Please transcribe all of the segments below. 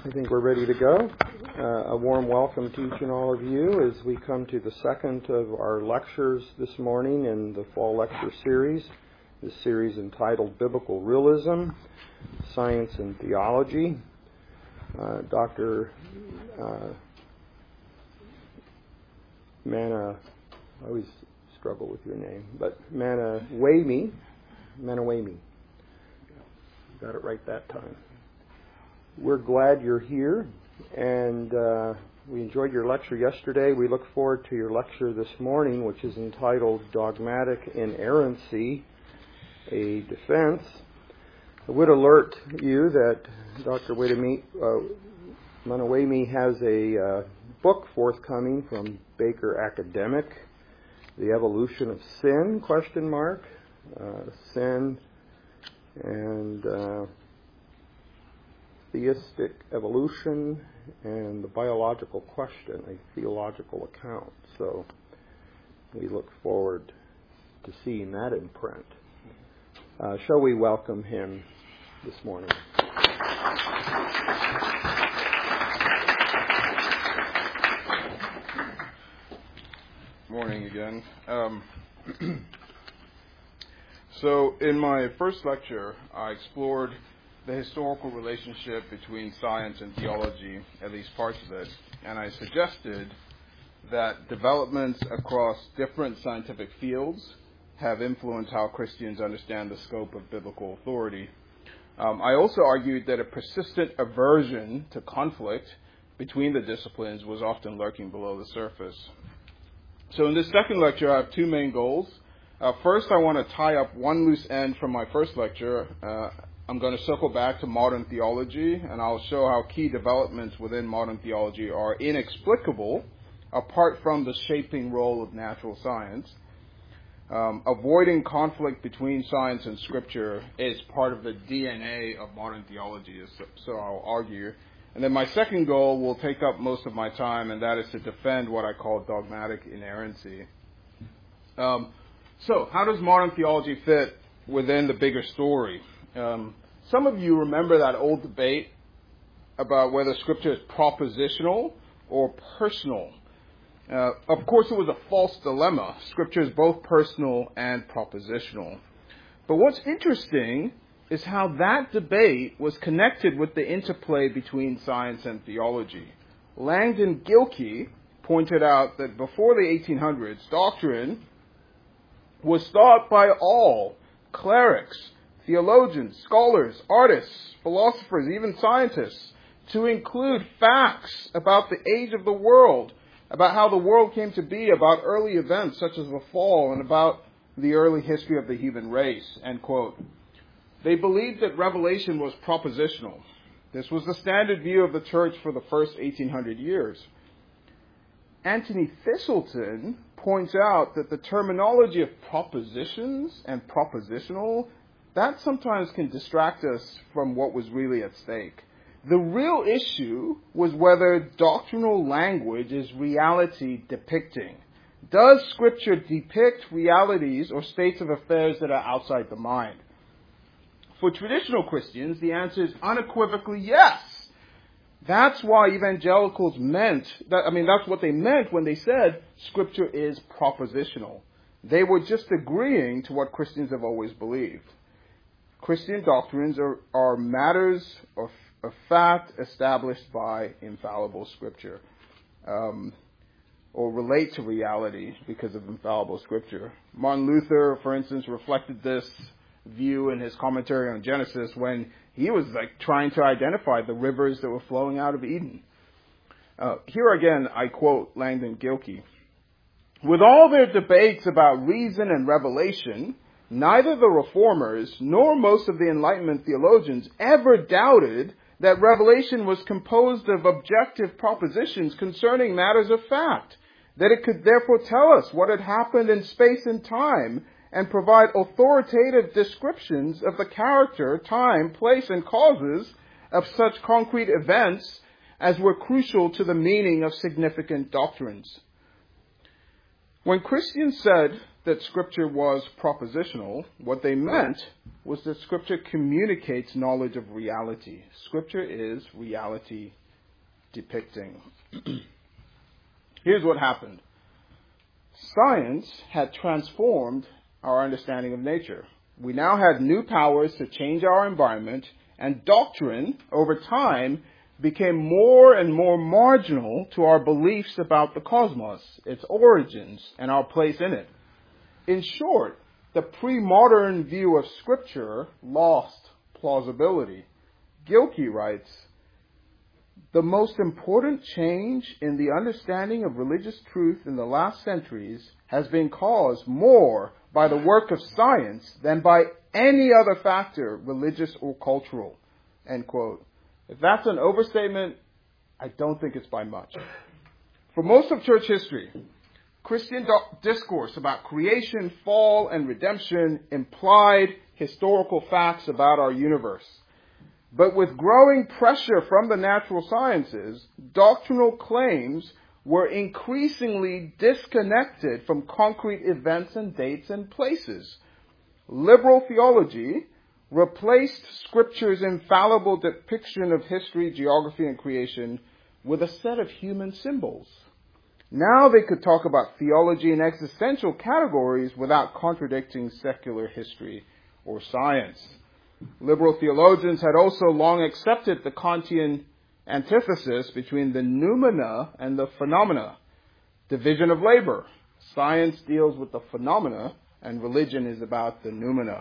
I think we're ready to go. A warm welcome to each and all of you as we come to the second of our lectures this morning in the fall lecture series. This series entitled Biblical Realism, Science and Theology. Dr. I always struggle with your name, but Manawami. Got it right that time. We're glad you're here, and we enjoyed your lecture yesterday. We look forward to your lecture this morning, which is entitled Dogmatic Inerrancy, a Defense. I would alert you that Dr. Manawami has a book forthcoming from Baker Academic, The Evolution of Sin, ? Sin and Theistic Evolution and the Biological Question, a theological account. So we look forward to seeing that in print. Shall we welcome him this morning? Morning again. So in my first lecture, I explored the historical relationship between science and theology, at least parts of it, and I suggested that developments across different scientific fields have influenced how Christians understand the scope of biblical authority. I also argued that a persistent aversion to conflict between the disciplines was often lurking below the surface. So in this second lecture, I have two main goals. First, I want to tie up one loose end from my first lecture. I'm going to circle back to modern theology, and I'll show how key developments within modern theology are inexplicable apart from the shaping role of natural science. Avoiding conflict between science and Scripture is part of the DNA of modern theology, so I'll argue. And then my second goal will take up most of my time, and that is to defend what I call dogmatic inerrancy. So how does modern theology fit within the bigger story? Some of you remember that old debate about whether Scripture is propositional or personal. Of course, it was a false dilemma. Scripture is both personal and propositional. But what's interesting is how that debate was connected with the interplay between science and theology. Langdon Gilkey pointed out that before the 1800s, doctrine was thought by all, clerics, theologians, scholars, artists, philosophers, even scientists, to include facts about the age of the world, about how the world came to be, about early events such as the fall, and about the early history of the human race, end quote. They believed that revelation was propositional. This was the standard view of the church for the first 1800 years. Anthony Thistleton points out that the terminology of propositions and propositional, that sometimes can distract us from what was really at stake. The real issue was whether doctrinal language is reality depicting. Does Scripture depict realities or states of affairs that are outside the mind? For traditional Christians, the answer is unequivocally yes. That's why evangelicals that's what they meant when they said Scripture is propositional. They were just agreeing to what Christians have always believed. Christian doctrines are matters of fact established by infallible Scripture, or relate to reality because of infallible Scripture. Martin Luther, for instance, reflected this view in his commentary on Genesis when he was trying to identify the rivers that were flowing out of Eden. Here again, I quote Langdon Gilkey. With all their debates about reason and revelation, neither the Reformers nor most of the Enlightenment theologians ever doubted that revelation was composed of objective propositions concerning matters of fact, that it could therefore tell us what had happened in space and time and provide authoritative descriptions of the character, time, place, and causes of such concrete events as were crucial to the meaning of significant doctrines. When Christians said that Scripture was propositional. What they meant was that Scripture communicates knowledge of reality. Scripture is reality depicting. Here's what happened. Science had transformed our understanding of nature. We now had new powers to change our environment, and doctrine, over time, became more and more marginal to our beliefs about the cosmos, its origins, and our place in it. In short, the pre-modern view of Scripture lost plausibility. Gilkey writes, "The most important change in the understanding of religious truth in the last centuries has been caused more by the work of science than by any other factor, religious or cultural." End quote. If that's an overstatement, I don't think it's by much. For most of church history, Christian discourse about creation, fall, and redemption implied historical facts about our universe. But with growing pressure from the natural sciences, doctrinal claims were increasingly disconnected from concrete events and dates and places. Liberal theology replaced Scripture's infallible depiction of history, geography, and creation with a set of human symbols. Now they could talk about theology in existential categories without contradicting secular history or science. Liberal theologians had also long accepted the Kantian antithesis between the noumena and the phenomena. Division of labor. Science deals with the phenomena, and religion is about the noumena.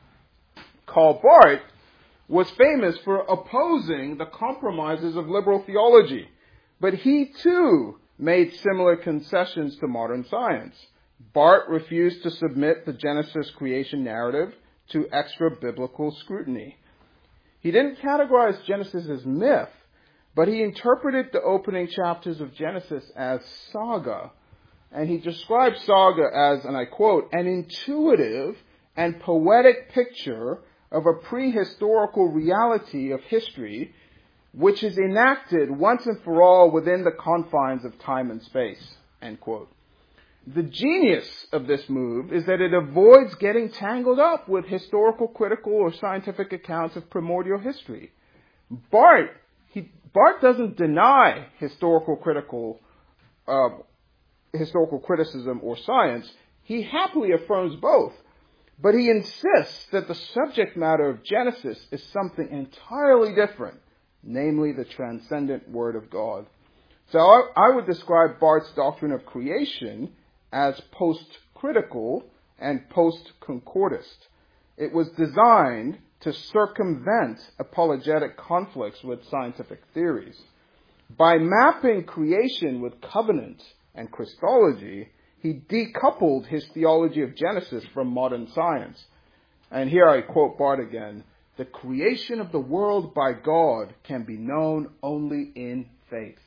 Karl Barth was famous for opposing the compromises of liberal theology, but he too made similar concessions to modern science. Barth refused to submit the Genesis creation narrative to extra-biblical scrutiny. He didn't categorize Genesis as myth, but he interpreted the opening chapters of Genesis as saga. And he described saga as, and I quote, "an intuitive and poetic picture of a prehistorical reality of history which is enacted once and for all within the confines of time and space." End quote. The genius of this move is that it avoids getting tangled up with historical, critical, or scientific accounts of primordial history. Barth doesn't deny historical criticism or science. He happily affirms both. But he insists that the subject matter of Genesis is something entirely different, namely the transcendent Word of God. So I would describe Barth's doctrine of creation as post-critical and post-concordist. It was designed to circumvent apologetic conflicts with scientific theories. By mapping creation with covenant and Christology, he decoupled his theology of Genesis from modern science. And here I quote Barth again, "The creation of the world by God can be known only in faith."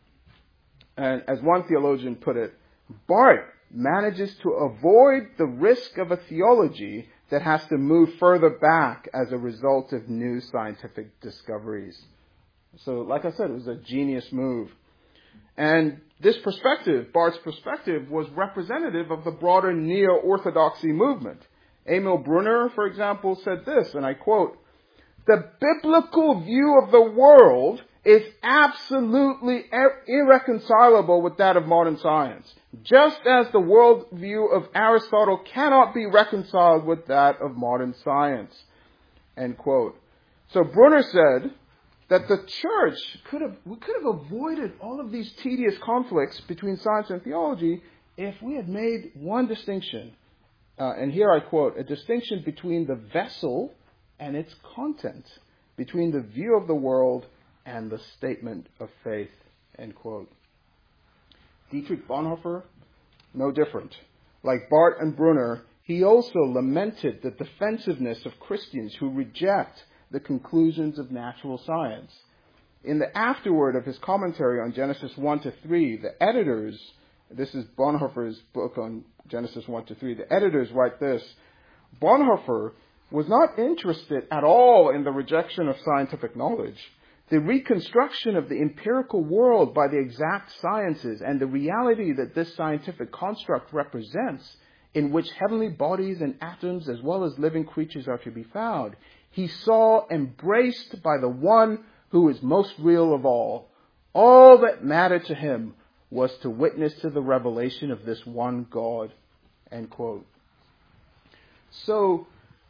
And as one theologian put it, Barth manages to avoid the risk of a theology that has to move further back as a result of new scientific discoveries. So, like I said, it was a genius move. And this perspective, Barth's perspective, was representative of the broader neo-orthodoxy movement. Emil Brunner, for example, said this, and I quote, "The biblical view of the world is absolutely irreconcilable with that of modern science, just as the worldview of Aristotle cannot be reconciled with that of modern science." End quote. So Brunner said that the church could have avoided all of these tedious conflicts between science and theology if we had made one distinction. And here I quote, "a distinction between the vessel and its content, between the view of the world and the statement of faith." End quote. Dietrich Bonhoeffer, no different. Like Barth and Brunner, he also lamented the defensiveness of Christians who reject the conclusions of natural science. In the afterword of his commentary on Genesis 1-3, the editors, this is Bonhoeffer's book on Genesis 1-3, the editors write this, "Bonhoeffer was not interested at all in the rejection of scientific knowledge. The reconstruction of the empirical world by the exact sciences and the reality that this scientific construct represents in which heavenly bodies and atoms as well as living creatures are to be found, he saw embraced by the one who is most real of all. All that mattered to him was to witness to the revelation of this one God. End quote. So,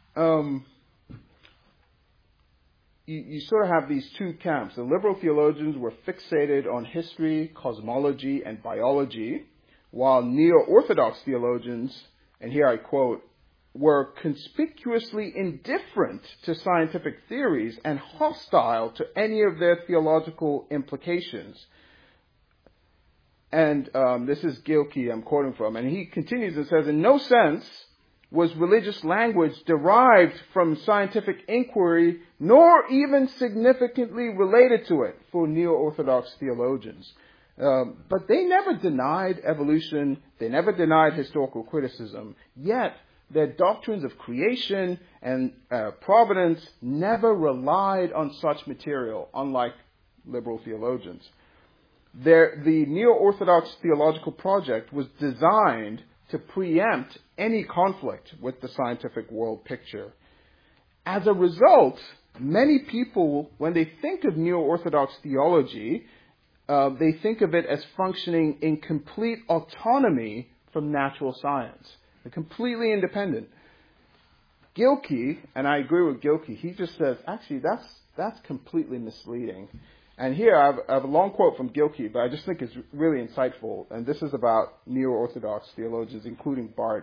you sort of have these two camps. The liberal theologians were fixated on history, cosmology, and biology, while neo-Orthodox theologians, and here I quote, were conspicuously indifferent to scientific theories and hostile to any of their theological implications. And this is Gilkey I'm quoting from, and he continues and says, in no sense was religious language derived from scientific inquiry, nor even significantly related to it for neo-Orthodox theologians. But they never denied evolution, they never denied historical criticism, yet their doctrines of creation and providence never relied on such material, unlike liberal theologians. The neo-Orthodox theological project was designed to preempt any conflict with the scientific world picture. As a result, many people, when they think of neo-Orthodox theology, they think of it as functioning in complete autonomy from natural science. They're completely independent. Gilkey, and I agree with Gilkey, he just says, actually, that's completely misleading. And here I have a long quote from Gilkey, but I just think it's really insightful. And this is about neo-Orthodox theologians, including Barth.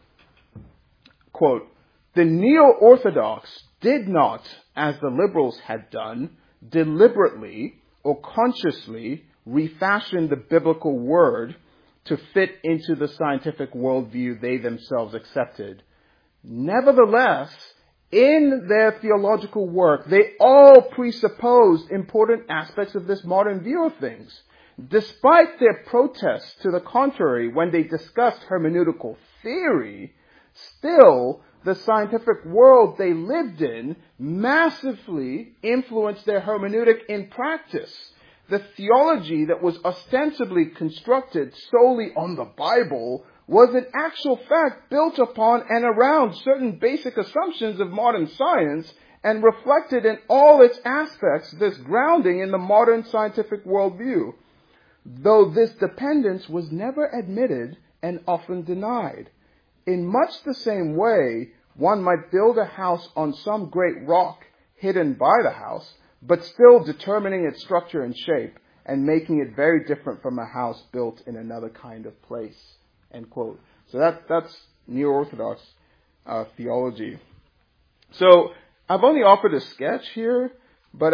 Quote, the neo-Orthodox did not, as the liberals had done, deliberately or consciously refashion the biblical word to fit into the scientific worldview they themselves accepted. Nevertheless, in their theological work, they all presupposed important aspects of this modern view of things. Despite their protests to the contrary when they discussed hermeneutical theory, still the scientific world they lived in massively influenced their hermeneutic in practice. The theology that was ostensibly constructed solely on the Bible was in actual fact built upon and around certain basic assumptions of modern science and reflected in all its aspects this grounding in the modern scientific worldview, though this dependence was never admitted and often denied. In much the same way, one might build a house on some great rock hidden by the house, but still determining its structure and shape and making it very different from a house built in another kind of place. End quote. So that's neo-Orthodox theology. So I've only offered a sketch here, but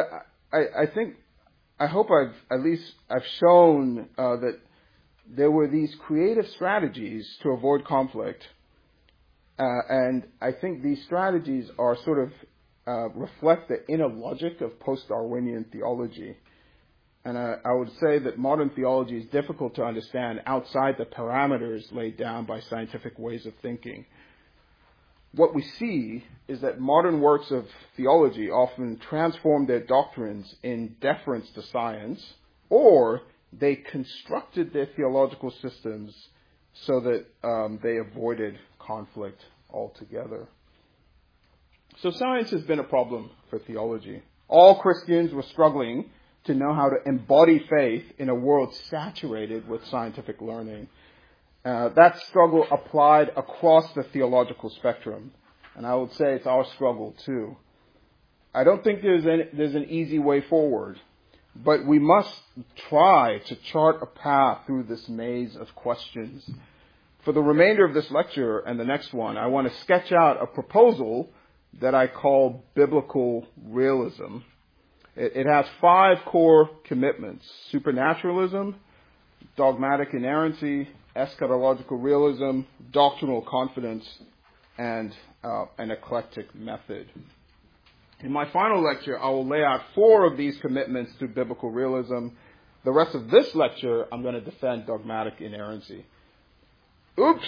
I hope I've shown that there were these creative strategies to avoid conflict, and I think these strategies are sort of reflect the inner logic of post-Darwinian theology. And I would say that modern theology is difficult to understand outside the parameters laid down by scientific ways of thinking. What we see is that modern works of theology often transform their doctrines in deference to science, or they constructed their theological systems so that they avoided conflict altogether. So science has been a problem for theology. All Christians were struggling to know how to embody faith in a world saturated with scientific learning. That struggle applied across the theological spectrum. And I would say it's our struggle too. I don't think there's an easy way forward, but we must try to chart a path through this maze of questions. For the remainder of this lecture and the next one, I want to sketch out a proposal that I call biblical realism. It has 5 core commitments: supernaturalism, dogmatic inerrancy, eschatological realism, doctrinal confidence, and an eclectic method. In my final lecture, I will lay out 4 of these commitments to biblical realism. The rest of this lecture, I'm going to defend dogmatic inerrancy. Oops!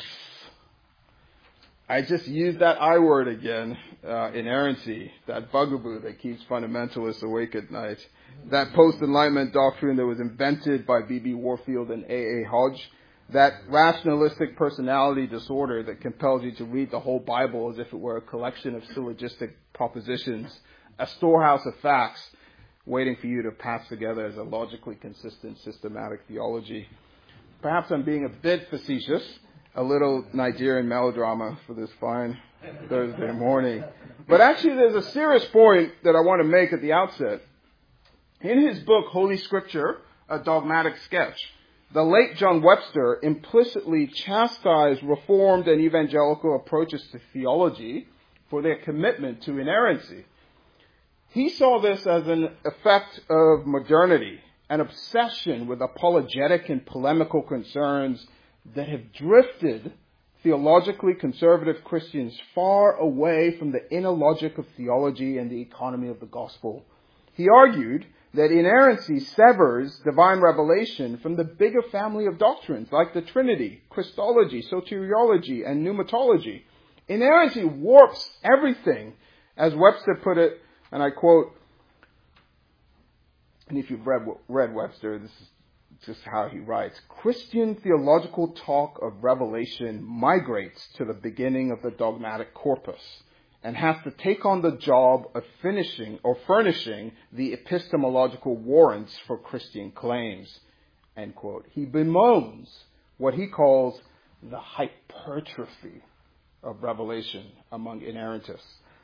I just used that I word again, inerrancy, that bugaboo that keeps fundamentalists awake at night. That post-Enlightenment doctrine that was invented by B.B. Warfield and A.A. Hodge. that rationalistic personality disorder that compels you to read the whole Bible as if it were a collection of syllogistic propositions, a storehouse of facts waiting for you to pass together as a logically consistent, systematic theology. Perhaps I'm being a bit facetious, a little Nigerian melodrama for this fine Thursday morning. But actually there's a serious point that I want to make at the outset. In his book, Holy Scripture, A Dogmatic Sketch, the late John Webster implicitly chastised Reformed and evangelical approaches to theology for their commitment to inerrancy. He saw this as an effect of modernity, an obsession with apologetic and polemical concerns that have drifted theologically conservative Christians far away from the inner logic of theology and the economy of the gospel. He argued that inerrancy severs divine revelation from the bigger family of doctrines like the Trinity, Christology, soteriology, and pneumatology. Inerrancy warps everything, as Webster put it, and I quote, and if you've read Webster, this is just how he writes, Christian theological talk of revelation migrates to the beginning of the dogmatic corpus and has to take on the job of finishing or furnishing the epistemological warrants for Christian claims, end quote. He bemoans what he calls the hypertrophy of revelation among inerrantists.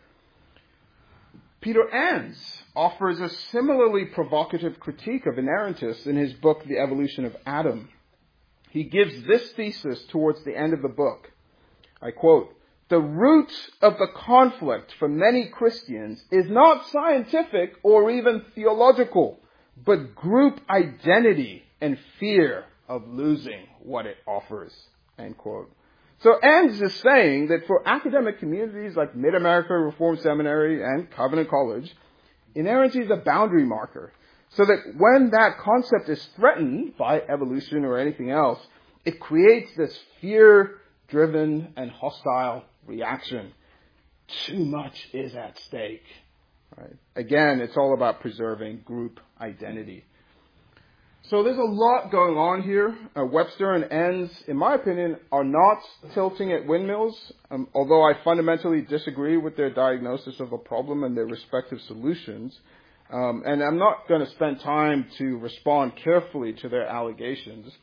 Peter Enns offers a similarly provocative critique of inerrantists in his book, The Evolution of Adam. He gives this thesis towards the end of the book. I quote, "The root of the conflict for many Christians is not scientific or even theological, but group identity and fear of losing what it offers," end quote. So Enns is saying that for academic communities like Mid-America Reformed Seminary and Covenant College, inerrancy is a boundary marker, so that when that concept is threatened by evolution or anything else, it creates this fear-driven and hostile reaction. Too much is at stake. Right? Again, it's all about preserving group identity. So there's a lot going on here. Webster and Enns, in my opinion, are not tilting at windmills, although I fundamentally disagree with their diagnosis of a problem and their respective solutions. And I'm not going to spend time to respond carefully to their allegations.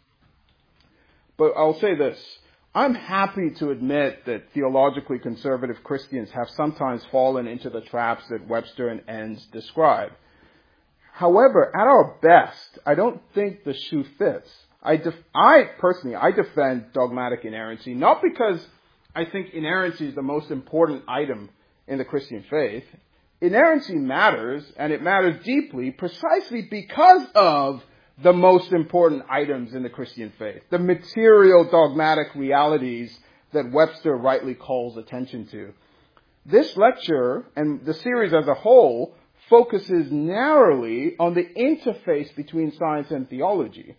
But I'll say this. I'm happy to admit that theologically conservative Christians have sometimes fallen into the traps that Webster and Enns describe. However, at our best, I don't think the shoe fits. I personally defend dogmatic inerrancy, not because I think inerrancy is the most important item in the Christian faith. Inerrancy matters, and it matters deeply, precisely because of the most important items in the Christian faith, the material dogmatic realities that Webster rightly calls attention to. This lecture, and the series as a whole, focuses narrowly on the interface between science and theology.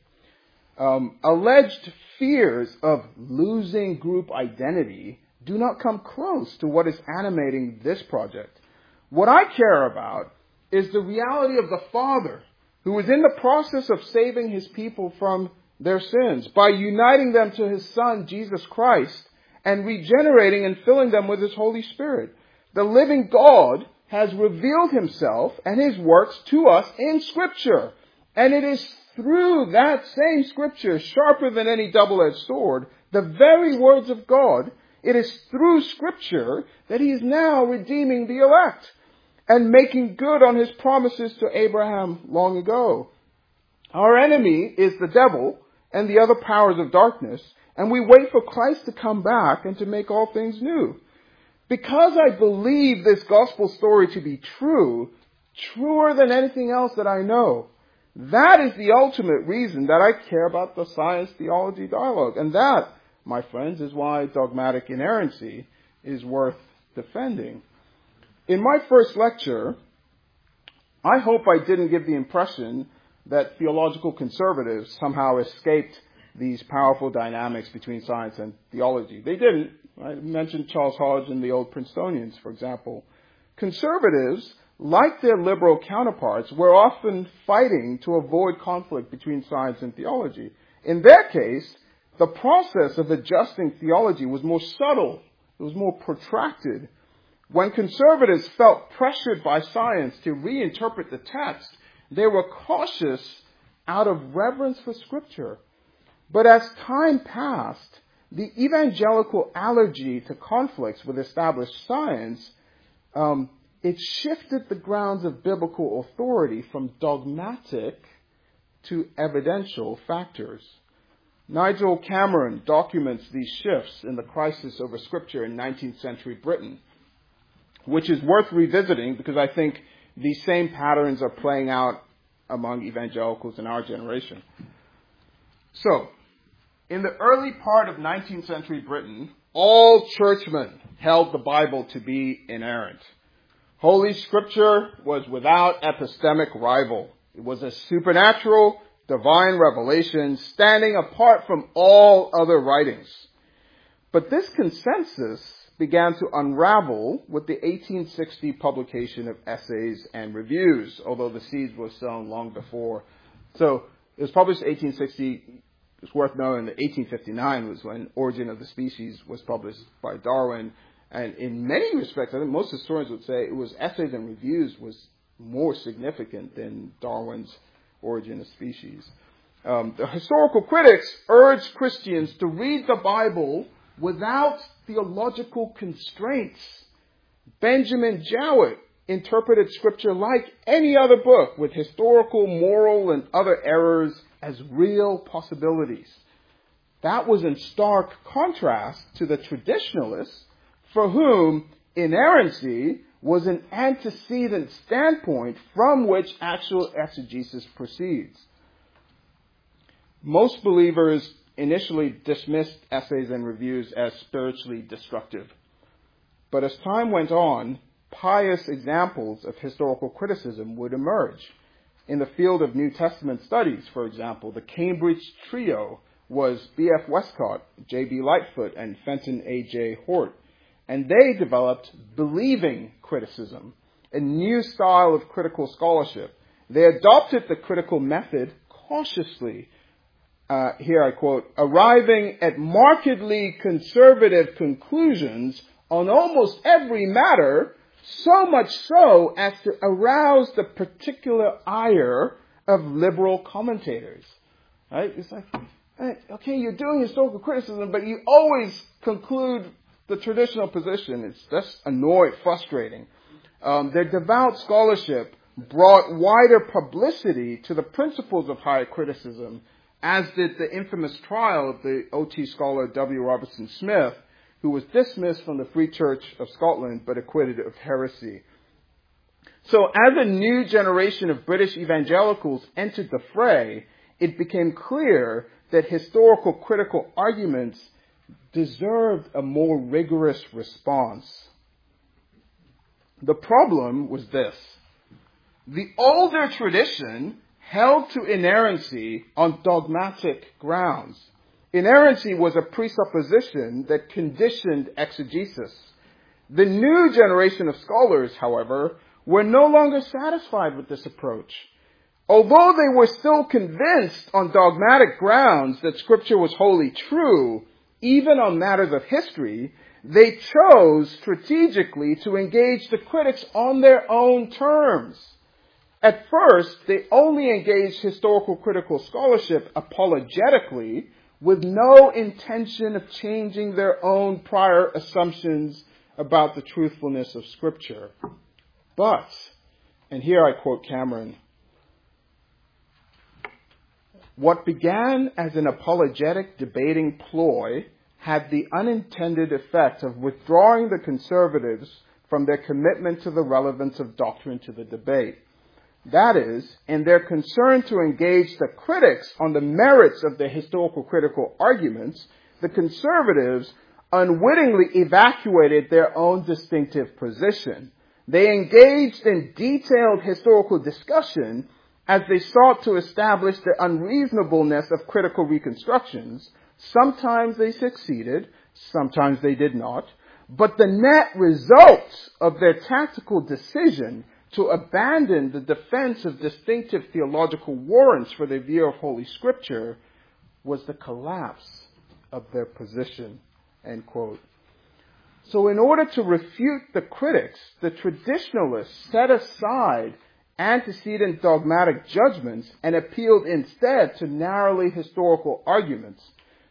Alleged fears of losing group identity do not come close to what is animating this project. What I care about is the reality of the Father, who is in the process of saving his people from their sins by uniting them to his Son, Jesus Christ, and regenerating and filling them with his Holy Spirit. The living God has revealed himself and his works to us in Scripture. And it is through that same Scripture, sharper than any double-edged sword, the very words of God, it is through Scripture that he is now redeeming the elect and making good on his promises to Abraham long ago. Our enemy is the devil and the other powers of darkness, and we wait for Christ to come back and to make all things new. Because I believe this gospel story to be true, truer than anything else that I know, that is the ultimate reason that I care about the science-theology dialogue. And that, my friends, is why dogmatic inerrancy is worth defending. In my first lecture, I hope I didn't give the impression that theological conservatives somehow escaped these powerful dynamics between science and theology. They didn't. I mentioned Charles Hodge and the old Princetonians, for example. Conservatives, like their liberal counterparts, were often fighting to avoid conflict between science and theology. In their case, the process of adjusting theology was more subtle. It was more protracted. When conservatives felt pressured by science to reinterpret the text, they were cautious out of reverence for Scripture. But as time passed, the evangelical allergy to conflicts with established science, it shifted the grounds of biblical authority from dogmatic to evidential factors. Nigel Cameron documents these shifts in The Crisis Over Scripture in 19th Century Britain, which is worth revisiting because I think these same patterns are playing out among evangelicals in our generation. So, in the early part of 19th century Britain, all churchmen held the Bible to be inerrant. Holy Scripture was without epistemic rival. It was a supernatural, divine revelation standing apart from all other writings. But this consensus began to unravel with the 1860 publication of Essays and Reviews, although the seeds were sown long before. So it was published in 1860. It's worth knowing that 1859 was when Origin of the Species was published by Darwin. And in many respects, I think most historians would say it was Essays and Reviews was more significant than Darwin's Origin of Species. The historical critics urged Christians to read the Bible without theological constraints. Benjamin Jowett interpreted Scripture like any other book, with historical, moral, and other errors as real possibilities. That was in stark contrast to the traditionalists, for whom inerrancy was an antecedent standpoint from which actual exegesis proceeds. Most believers initially dismissed Essays and Reviews as spiritually destructive. But as time went on, pious examples of historical criticism would emerge. In the field of New Testament studies, for example, the Cambridge trio was B.F. Westcott, J.B. Lightfoot, and Fenton A.J. Hort. And they developed believing criticism, a new style of critical scholarship. They adopted the critical method cautiously. Here I quote, arriving at markedly conservative conclusions on almost every matter, so much so as to arouse the particular ire of liberal commentators. Right? It's like, okay, you're doing historical criticism, but you always conclude the traditional position. It's just annoying, frustrating. Their devout scholarship brought wider publicity to the principles of higher criticism, as did the infamous trial of the OT scholar W. Robertson Smith, who was dismissed from the Free Church of Scotland but acquitted of heresy. So as a new generation of British evangelicals entered the fray, it became clear that historical critical arguments deserved a more rigorous response. The problem was this. The older tradition held to inerrancy on dogmatic grounds. Inerrancy was a presupposition that conditioned exegesis. The new generation of scholars, however, were no longer satisfied with this approach. Although they were still convinced on dogmatic grounds that Scripture was wholly true, even on matters of history, they chose strategically to engage the critics on their own terms. At first, they only engaged historical critical scholarship apologetically, with no intention of changing their own prior assumptions about the truthfulness of Scripture. But, and here I quote Cameron, what began as an apologetic debating ploy had the unintended effect of withdrawing the conservatives from their commitment to the relevance of doctrine to the debate. That is, in their concern to engage the critics on the merits of their historical critical arguments, the conservatives unwittingly evacuated their own distinctive position. They engaged in detailed historical discussion as they sought to establish the unreasonableness of critical reconstructions. Sometimes they succeeded, sometimes they did not, but the net result of their tactical decision to abandon the defense of distinctive theological warrants for their view of Holy Scripture was the collapse of their position, end quote. So in order to refute the critics, the traditionalists set aside antecedent dogmatic judgments and appealed instead to narrowly historical arguments.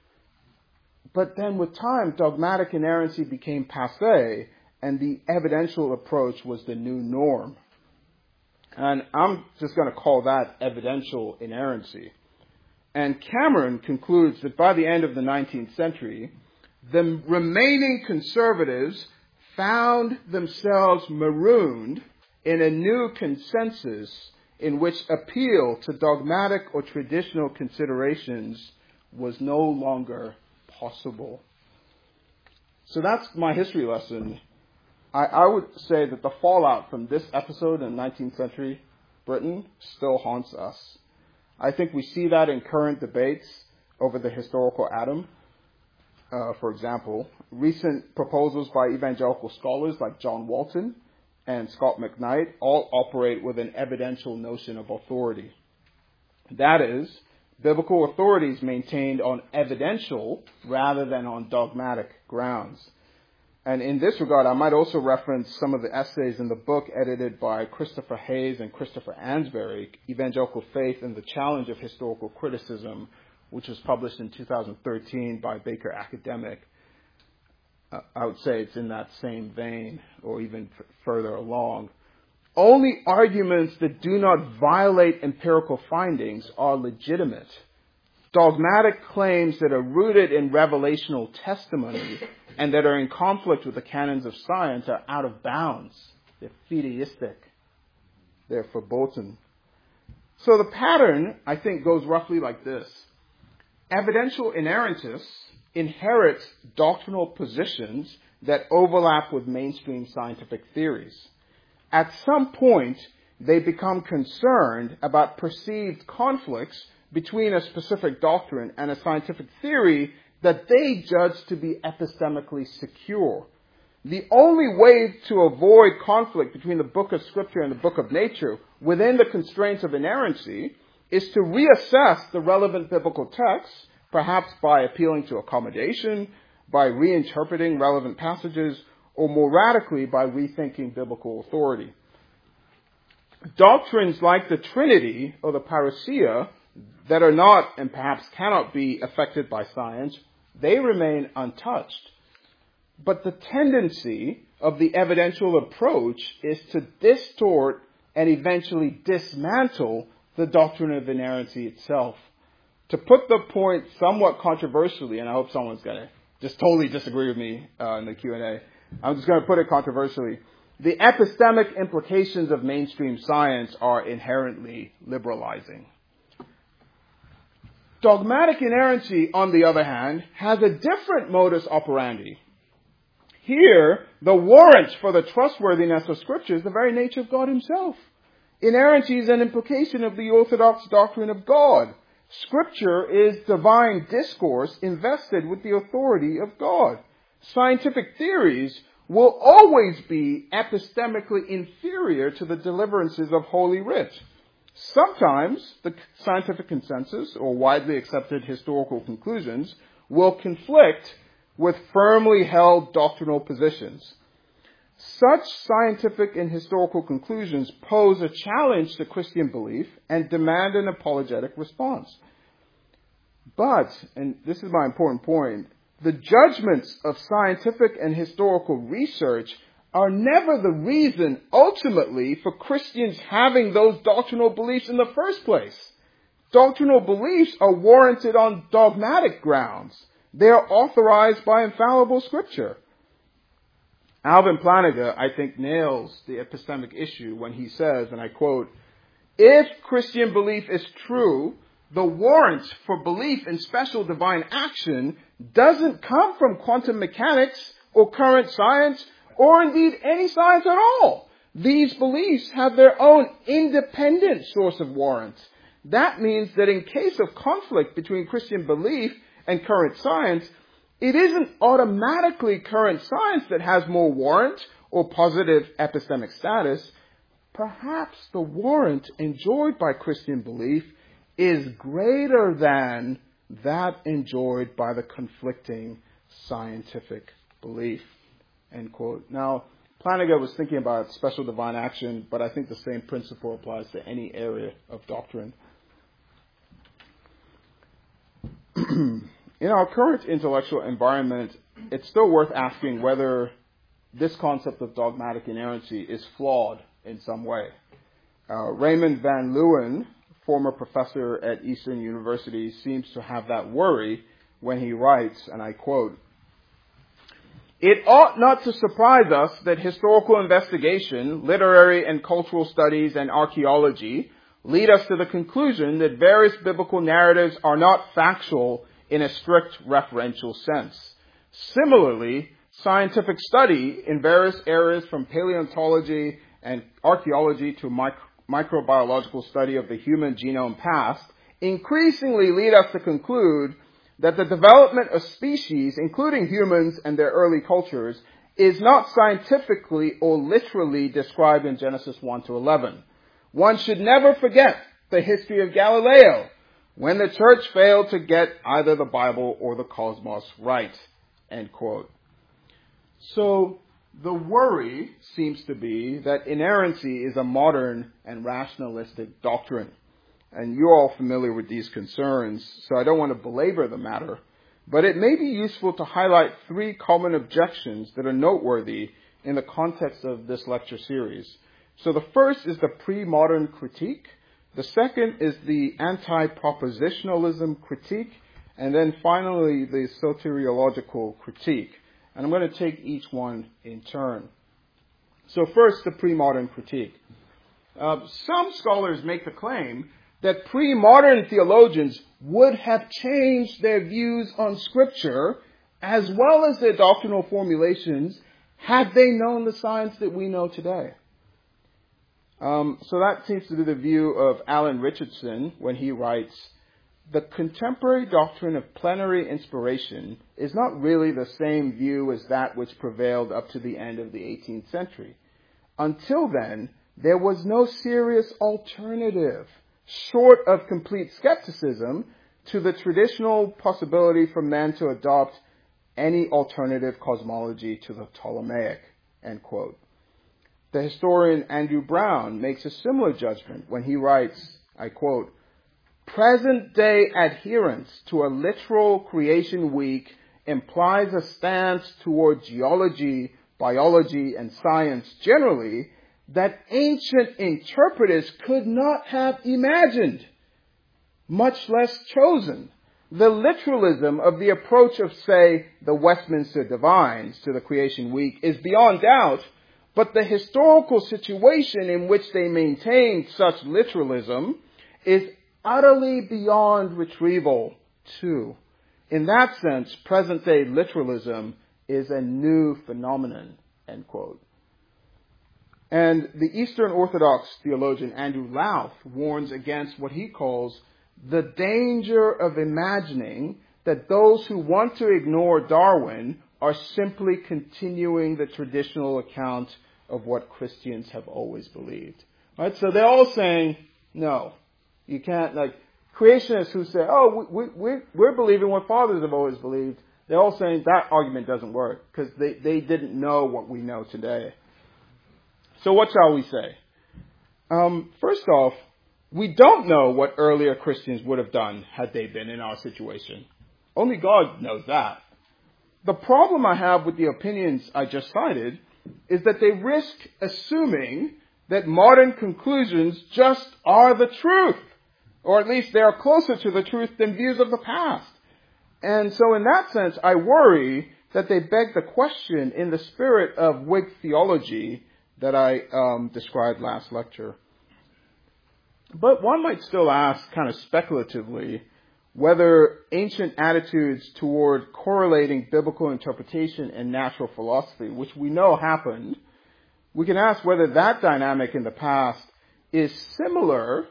But then with time, dogmatic inerrancy became passé, and the evidential approach was the new norm. And I'm just going to call that evidential inerrancy. And Cameron concludes that by the end of the 19th century, the remaining conservatives found themselves marooned in a new consensus in which appeal to dogmatic or traditional considerations was no longer possible. So that's my history lesson. I would say that the fallout from this episode in 19th century Britain still haunts us. I think we see that in current debates over the historical Adam. For example, recent proposals by evangelical scholars like John Walton and Scott McKnight all operate with an evidential notion of authority. That is, biblical authority is maintained on evidential rather than on dogmatic grounds. And in this regard, I might also reference some of the essays in the book edited by Christopher Hayes and Christopher Ansberry, Evangelical Faith and the Challenge of Historical Criticism, which was published in 2013 by Baker Academic. I would say it's in that same vein, or even further along. Only arguments that do not violate empirical findings are legitimate. Dogmatic claims that are rooted in revelational testimony and that are in conflict with the canons of science are out of bounds. They're fideistic. They're verboten. So the pattern, I think, goes roughly like this. Evidential inerrantists inherit doctrinal positions that overlap with mainstream scientific theories. At some point, they become concerned about perceived conflicts between a specific doctrine and a scientific theory that they judge to be epistemically secure. The only way to avoid conflict between the book of Scripture and the book of nature within the constraints of inerrancy is to reassess the relevant biblical texts, perhaps by appealing to accommodation, by reinterpreting relevant passages, or more radically by rethinking biblical authority. Doctrines like the Trinity or the parousia that are not and perhaps cannot be affected by science, they remain untouched. But the tendency of the evidential approach is to distort and eventually dismantle the doctrine of inerrancy itself. To put the point somewhat controversially, and I hope someone's going to just totally disagree with me in the Q&A, I'm just going to put it controversially. The epistemic implications of mainstream science are inherently liberalizing. Dogmatic inerrancy, on the other hand, has a different modus operandi. Here, the warrant for the trustworthiness of Scripture is the very nature of God himself. Inerrancy is an implication of the orthodox doctrine of God. Scripture is divine discourse invested with the authority of God. Scientific theories will always be epistemically inferior to the deliverances of Holy Writ. Sometimes the scientific consensus or widely accepted historical conclusions will conflict with firmly held doctrinal positions. Such scientific and historical conclusions pose a challenge to Christian belief and demand an apologetic response. But, and this is my important point, the judgments of scientific and historical research are never the reason ultimately for Christians having those doctrinal beliefs in the first place. Doctrinal beliefs are warranted on dogmatic grounds. They are authorized by infallible Scripture. Alvin Plantinga, I think, nails the epistemic issue when he says, and I quote, "If Christian belief is true, the warrant for belief in special divine action doesn't come from quantum mechanics or current science or indeed any science at all. These beliefs have their own independent source of warrants. That means that in case of conflict between Christian belief and current science, it isn't automatically current science that has more warrant or positive epistemic status. Perhaps the warrant enjoyed by Christian belief is greater than that enjoyed by the conflicting scientific belief, end quote. Now, Plantinga was thinking about special divine action, but I think the same principle applies to any area of doctrine. In our current intellectual environment, it's still worth asking whether this concept of dogmatic inerrancy is flawed in some way. Raymond Van Leeuwen, former professor at Eastern University, seems to have that worry when he writes, and I quote, "It ought not to surprise us that historical investigation, literary and cultural studies, and archaeology lead us to the conclusion that various biblical narratives are not factual in a strict referential sense. Similarly, scientific study in various areas from paleontology and archaeology to microbiological study of the human genome past increasingly lead us to conclude that the development of species, including humans and their early cultures, is not scientifically or literally described in Genesis 1 to 11. One should never forget the history of Galileo, when the church failed to get either the Bible or the cosmos right," end quote. So the worry seems to be that inerrancy is a modern and rationalistic doctrine. And you're all familiar with these concerns, so I don't want to belabor the matter. But it may be useful to highlight three common objections that are noteworthy in the context of this lecture series. So the first is the pre-modern critique. The second is the anti-propositionalism critique. And then finally, the soteriological critique. And I'm going to take each one in turn. So first, the pre-modern critique. Some scholars make the claim that pre-modern theologians would have changed their views on Scripture as well as their doctrinal formulations had they known the science that we know today. So that seems to be the view of Alan Richardson when he writes, "The contemporary doctrine of plenary inspiration is not really the same view as that which prevailed up to the end of the 18th century. Until then, there was no serious alternative, short of complete skepticism, to the traditional possibility for men to adopt any alternative cosmology to the Ptolemaic," end quote. The historian Andrew Brown makes a similar judgment when he writes, I quote, "Present-day adherence to a literal creation week implies a stance toward geology, biology, and science generally that ancient interpreters could not have imagined, much less chosen. The literalism of the approach of, say, the Westminster Divines to the creation week is beyond doubt, but the historical situation in which they maintained such literalism is utterly beyond retrieval, too. In that sense, present-day literalism is a new phenomenon," end quote. And the Eastern Orthodox theologian Andrew Louth warns against what he calls the danger of imagining that those who want to ignore Darwin are simply continuing the traditional account of what Christians have always believed. Right? So they're all saying, no, you can't, like, creationists who say, oh, we're believing what fathers have always believed, they're all saying that argument doesn't work because they didn't know what we know today. So what shall we say? First off, we don't know what earlier Christians would have done had they been in our situation. Only God knows that. The problem I have with the opinions I just cited is that they risk assuming that modern conclusions just are the truth, or at least they are closer to the truth than views of the past. And so in that sense, I worry that they beg the question in the spirit of Whig theology that I described last lecture. But one might still ask, kind of speculatively, whether ancient attitudes toward correlating biblical interpretation and natural philosophy, which we know happened, we can ask whether that dynamic in the past is similar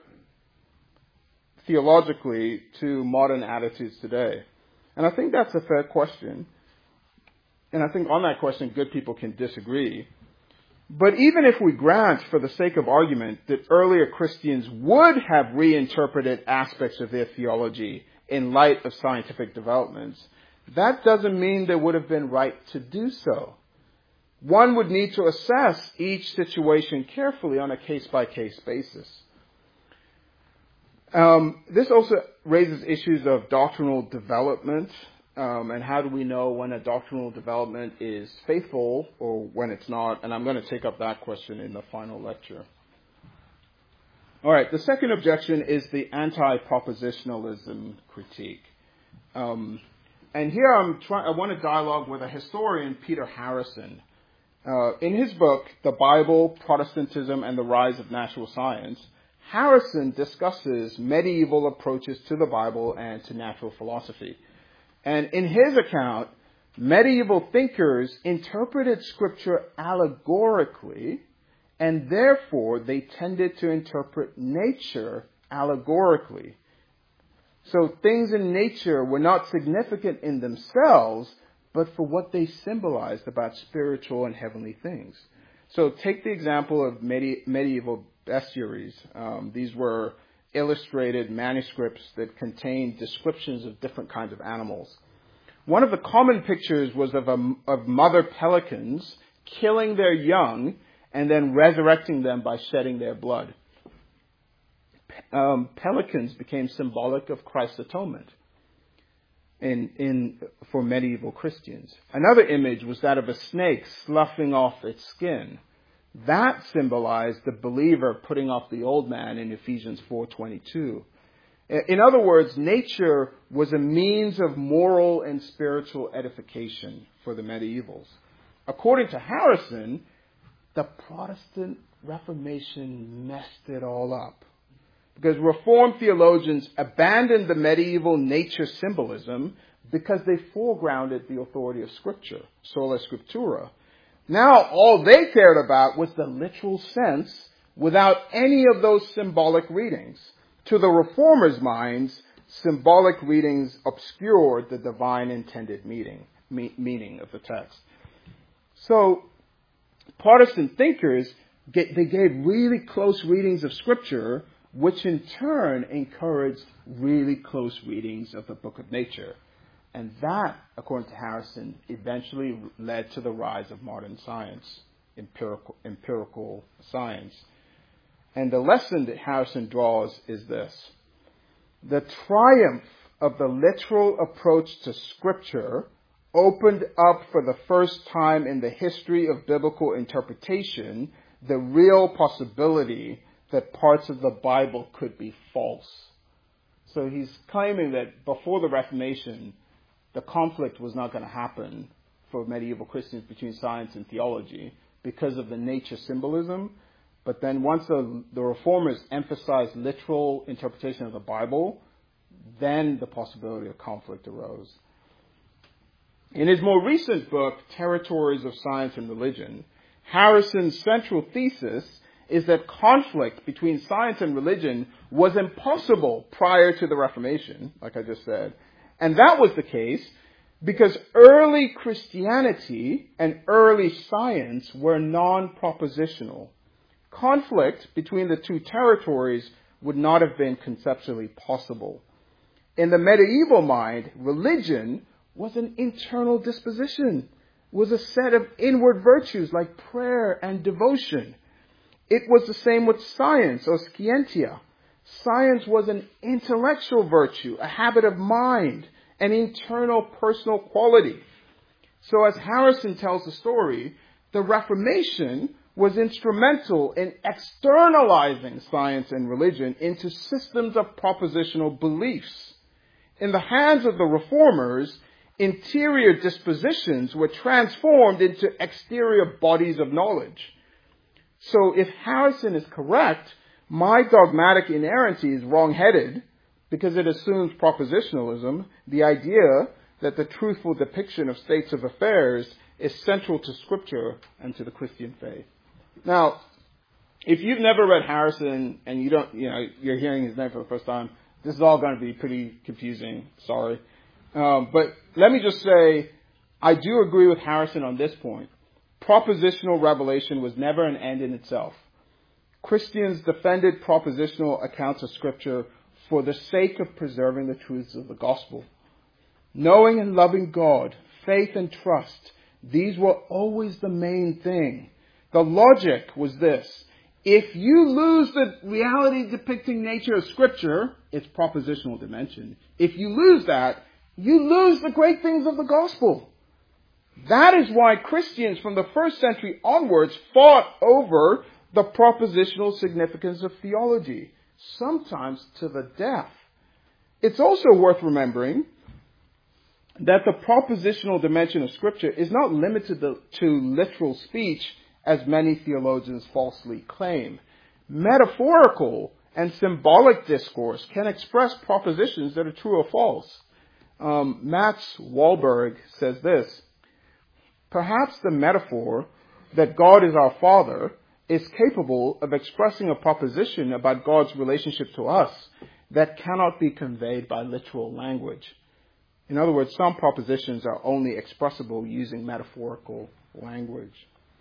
theologically to modern attitudes today. And I think that's a fair question. And I think on that question, good people can disagree. But even if we grant, for the sake of argument, that earlier Christians would have reinterpreted aspects of their theology in light of scientific developments, that doesn't mean they would have been right to do so. One would need to assess each situation carefully on a case-by-case basis. This also raises issues of doctrinal development, and how do we know when a doctrinal development is faithful or when it's not, and I'm going to take up that question in the final lecture. All right, the second objection is the anti-propositionalism critique. And here I want to dialogue with a historian, Peter Harrison. In his book, The Bible, Protestantism, and the Rise of Natural Science, Harrison discusses medieval approaches to the Bible and to natural philosophy. And in his account, medieval thinkers interpreted Scripture allegorically, and therefore they tended to interpret nature allegorically. So things in nature were not significant in themselves, but for what they symbolized about spiritual and heavenly things. So take the example of medieval bestiaries. These were illustrated manuscripts that contained descriptions of different kinds of animals. One of the common pictures was of mother pelicans killing their young and then resurrecting them by shedding their blood. Pelicans became symbolic of Christ's atonement for medieval Christians. Another image was that of a snake sloughing off its skin. That symbolized the believer putting off the old man in Ephesians 4:22. In other words, nature was a means of moral and spiritual edification for the medievals. According to Harrison, the Protestant Reformation messed it all up, because Reformed theologians abandoned the medieval nature symbolism because they foregrounded the authority of Scripture, sola scriptura. Now all they cared about was the literal sense without any of those symbolic readings. To the Reformers' minds, symbolic readings obscured the divine intended meaning of the text. So Protestant thinkers, they gave really close readings of Scripture, which in turn encouraged really close readings of the book of nature. And that, according to Harrison, eventually led to the rise of modern science, empirical science. And the lesson that Harrison draws is this: the triumph of the literal approach to Scripture opened up for the first time in the history of biblical interpretation the real possibility that parts of the Bible could be false. So he's claiming that before the Reformation, the conflict was not going to happen for medieval Christians between science and theology because of the nature symbolism. But then once the Reformers emphasized literal interpretation of the Bible, then the possibility of conflict arose. In his more recent book, Territories of Science and Religion, Harrison's central thesis is that conflict between science and religion was impossible prior to the Reformation, like I just said. And that was the case because early Christianity and early science were non-propositional. Conflict between the two territories would not have been conceptually possible. In the medieval mind, religion was an internal disposition, was a set of inward virtues like prayer and devotion. It was the same with science, or scientia. Science was an intellectual virtue, a habit of mind, an internal personal quality. So as Harrison tells the story, the Reformation was instrumental in externalizing science and religion into systems of propositional beliefs. In the hands of the Reformers, interior dispositions were transformed into exterior bodies of knowledge. So if Harrison is correct, my dogmatic inerrancy is wrong-headed because it assumes propositionalism, the idea that the truthful depiction of states of affairs is central to Scripture and to the Christian faith. Now, if you've never read Harrison and you're hearing his name for the first time, this is all going to be pretty confusing. Sorry. But let me just say, I do agree with Harrison on this point. Propositional revelation was never an end in itself. Christians defended propositional accounts of Scripture for the sake of preserving the truths of the gospel. Knowing and loving God, faith and trust, these were always the main thing. The logic was this: if you lose the reality depicting nature of Scripture, its propositional dimension, if you lose that, you lose the great things of the gospel. That is why Christians from the first century onwards fought over the propositional significance of theology, sometimes to the death. It's also worth remembering that the propositional dimension of Scripture is not limited to literal speech, as many theologians falsely claim. Metaphorical and symbolic discourse can express propositions that are true or false. Max Wahlberg says this: perhaps the metaphor that God is our Father is capable of expressing a proposition about God's relationship to us that cannot be conveyed by literal language. In other words, some propositions are only expressible using metaphorical language.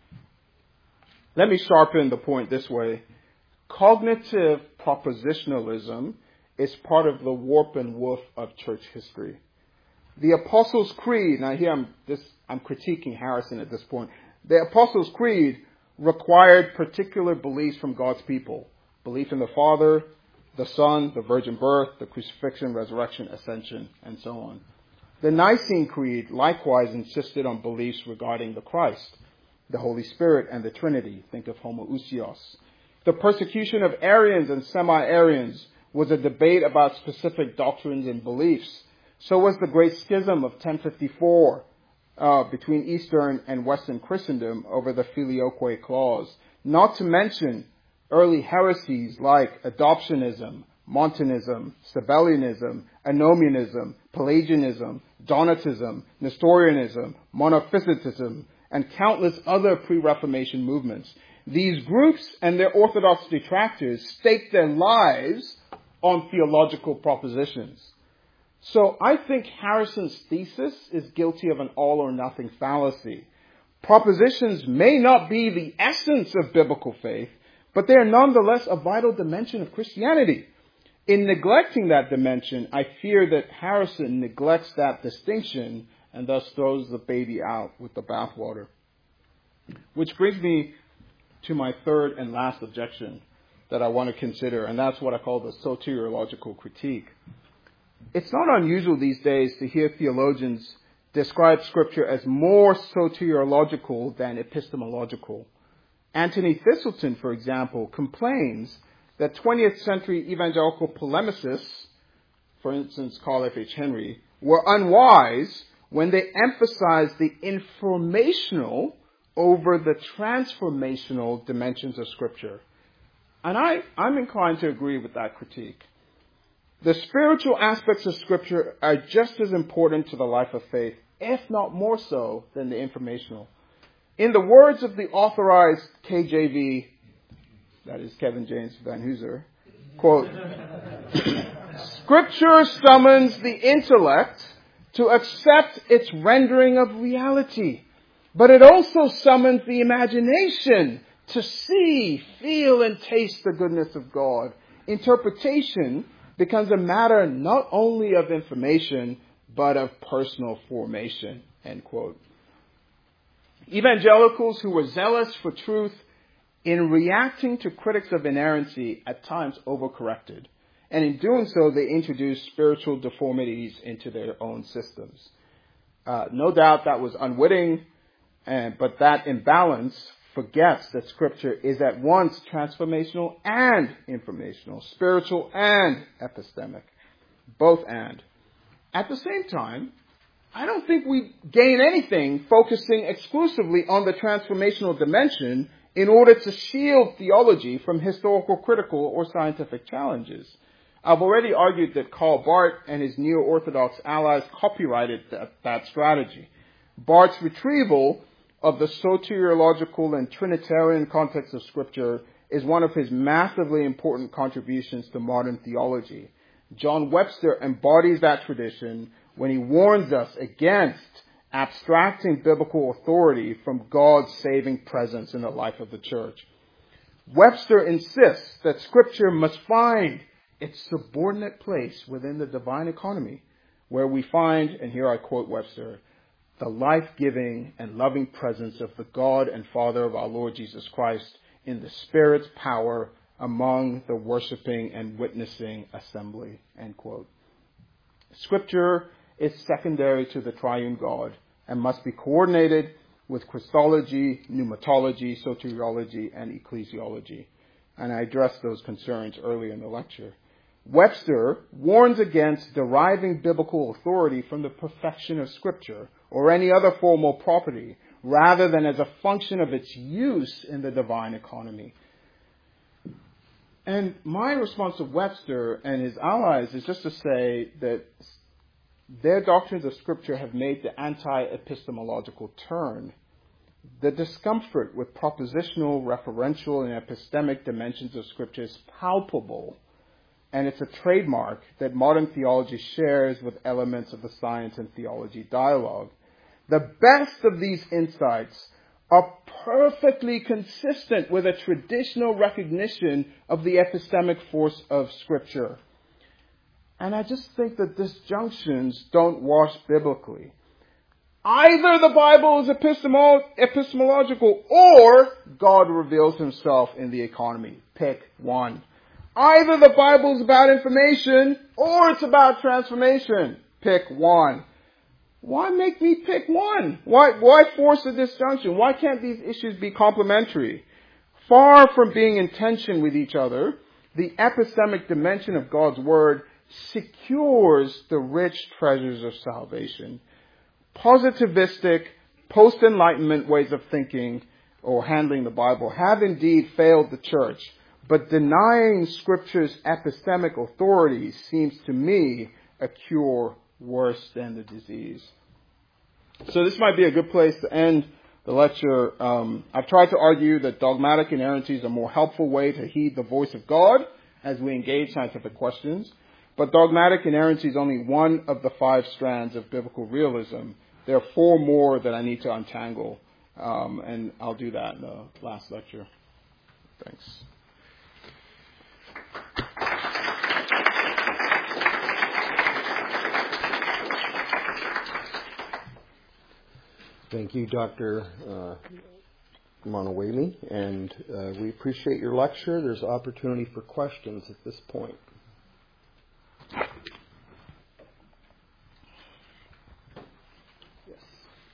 Let me sharpen the point this way. Cognitive propositionalism is part of the warp and woof of church history. The Apostles' Creed, now here I'm critiquing Harrison at this point. The Apostles' Creed required particular beliefs from God's people. Belief in the Father, the Son, the virgin birth, the crucifixion, resurrection, ascension, and so on. The Nicene Creed likewise insisted on beliefs regarding the Christ, the Holy Spirit, and the Trinity. Think of homoousios. The persecution of Arians and semi-Arians was a debate about specific doctrines and beliefs. So was the Great Schism of 1054 between Eastern and Western Christendom over the Filioque clause. Not to mention early heresies like adoptionism, Montanism, Sabellianism, Anomianism, Pelagianism, Donatism, Nestorianism, Monophysitism, and countless other pre-Reformation movements. These groups and their Orthodox detractors staked their lives on theological propositions. So I think Harrison's thesis is guilty of an all-or-nothing fallacy. Propositions may not be the essence of biblical faith, but they are nonetheless a vital dimension of Christianity. In neglecting that dimension, I fear that Harrison neglects that distinction and thus throws the baby out with the bathwater. Which brings me to my third and last objection that I want to consider, and that's what I call the soteriological critique. It's not unusual these days to hear theologians describe Scripture as more soteriological than epistemological. Anthony Thistleton, for example, complains that 20th century evangelical polemicists, for instance Carl F.H. Henry, were unwise when they emphasized the informational over the transformational dimensions of Scripture. And I'm inclined to agree with that critique. The spiritual aspects of Scripture are just as important to the life of faith, if not more so than the informational. In the words of the authorized KJV, that is Kevin James Van Hooser, quote, Scripture summons the intellect to accept its rendering of reality, but it also summons the imagination to see, feel, and taste the goodness of God. Interpretation becomes a matter not only of information, but of personal formation, end quote. Evangelicals who were zealous for truth in reacting to critics of inerrancy at times overcorrected. And in doing so, they introduced spiritual deformities into their own systems. No doubt that was unwitting, but that imbalance forgets that Scripture is at once transformational and informational, spiritual and epistemic, both and. At the same time, I don't think we gain anything focusing exclusively on the transformational dimension in order to shield theology from historical, critical, or scientific challenges. I've already argued that Karl Barth and his neo-Orthodox allies copyrighted that strategy. Barth's retrieval of the soteriological and Trinitarian context of Scripture is one of his massively important contributions to modern theology. John Webster embodies that tradition when he warns us against abstracting biblical authority from God's saving presence in the life of the church. Webster insists that Scripture must find its subordinate place within the divine economy, where we find, and here I quote Webster, the life-giving and loving presence of the God and Father of our Lord Jesus Christ in the Spirit's power among the worshiping and witnessing assembly, end quote. Scripture is secondary to the triune God and must be coordinated with Christology, pneumatology, soteriology, and ecclesiology. And I addressed those concerns earlier in the lecture. Webster warns against deriving biblical authority from the perfection of Scripture or any other formal property, rather than as a function of its use in the divine economy. And my response to Webster and his allies is just to say that their doctrines of Scripture have made the anti-epistemological turn. The discomfort with propositional, referential, and epistemic dimensions of Scripture is palpable, and it's a trademark that modern theology shares with elements of the science and theology dialogue. The best of these insights are perfectly consistent with a traditional recognition of the epistemic force of Scripture. And I just think that disjunctions don't wash biblically. Either the Bible is epistemological or God reveals himself in the economy. Pick one. Either the Bible is about information or it's about transformation. Pick one. Why make me pick one? Why force a disjunction? Why can't these issues be complementary? Far from being in tension with each other, the epistemic dimension of God's Word secures the rich treasures of salvation. Positivistic, post-Enlightenment ways of thinking or handling the Bible have indeed failed the church, but denying Scripture's epistemic authority seems to me a cure worse than the disease. So this might be a good place to end the lecture. I've tried to argue that dogmatic inerrancy is a more helpful way to heed the voice of God as we engage scientific questions. But dogmatic inerrancy is only one of the 5 strands of biblical realism. There are 4 more that I need to untangle, and I'll do that in the last lecture. Thanks. Thank you, Dr. Monowemi, and we appreciate your lecture. There's opportunity for questions at this point. Yes.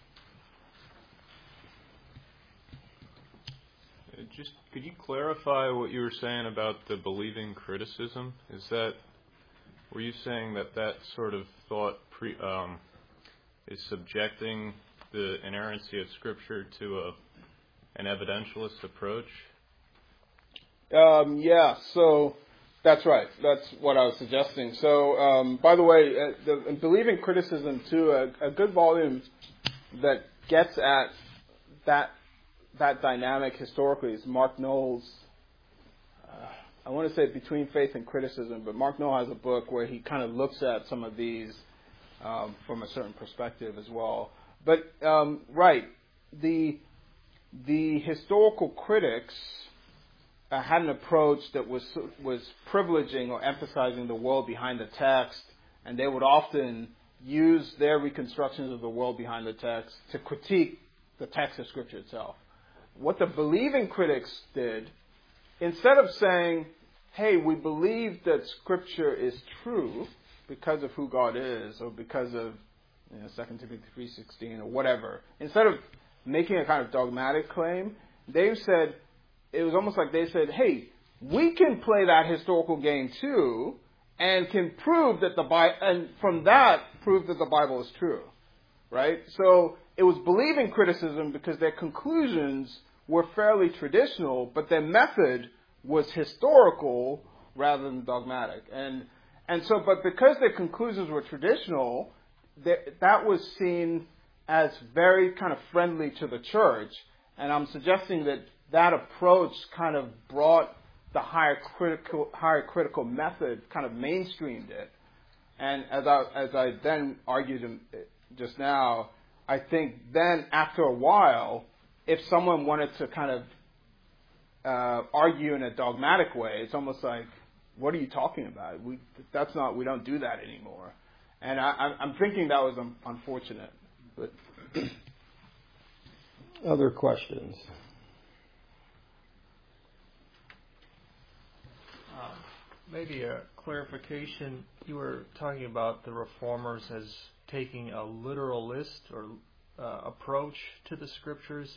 Just could you clarify what you were saying about the believing criticism? Were you saying that sort of thought is subjecting the inerrancy of Scripture to an evidentialist approach? Yeah, so that's right. That's what I was suggesting. So, by the way, in Believing Criticism, too, a good volume that gets at that dynamic historically is Mark Noll's, I want to say Between Faith and Criticism, but Mark Noll has a book where he kind of looks at some of these from a certain perspective as well. But, right, the historical critics had an approach that was privileging or emphasizing the world behind the text, and they would often use their reconstructions of the world behind the text to critique the text of Scripture itself. What the believing critics did, instead of saying, hey, we believe that Scripture is true because of who God is, or because of 2 Timothy 3:16 or whatever, instead of making a kind of dogmatic claim, they said, it was almost like they said, hey, we can play that historical game too, and can prove that and from that, prove that the Bible is true. Right? So it was believing criticism because their conclusions were fairly traditional, but their method was historical rather than dogmatic. And so, but because their conclusions were traditional, that was seen as very kind of friendly to the church. And I'm suggesting that approach kind of brought the higher critical method, kind of mainstreamed it. And as I then argued just now, I think then after a while, if someone wanted to kind of argue in a dogmatic way, it's almost like what are you talking about? We don't do that anymore. And I'm thinking that was unfortunate. But other questions? Maybe a clarification. You were talking about the Reformers as taking a literalist or approach to the Scriptures.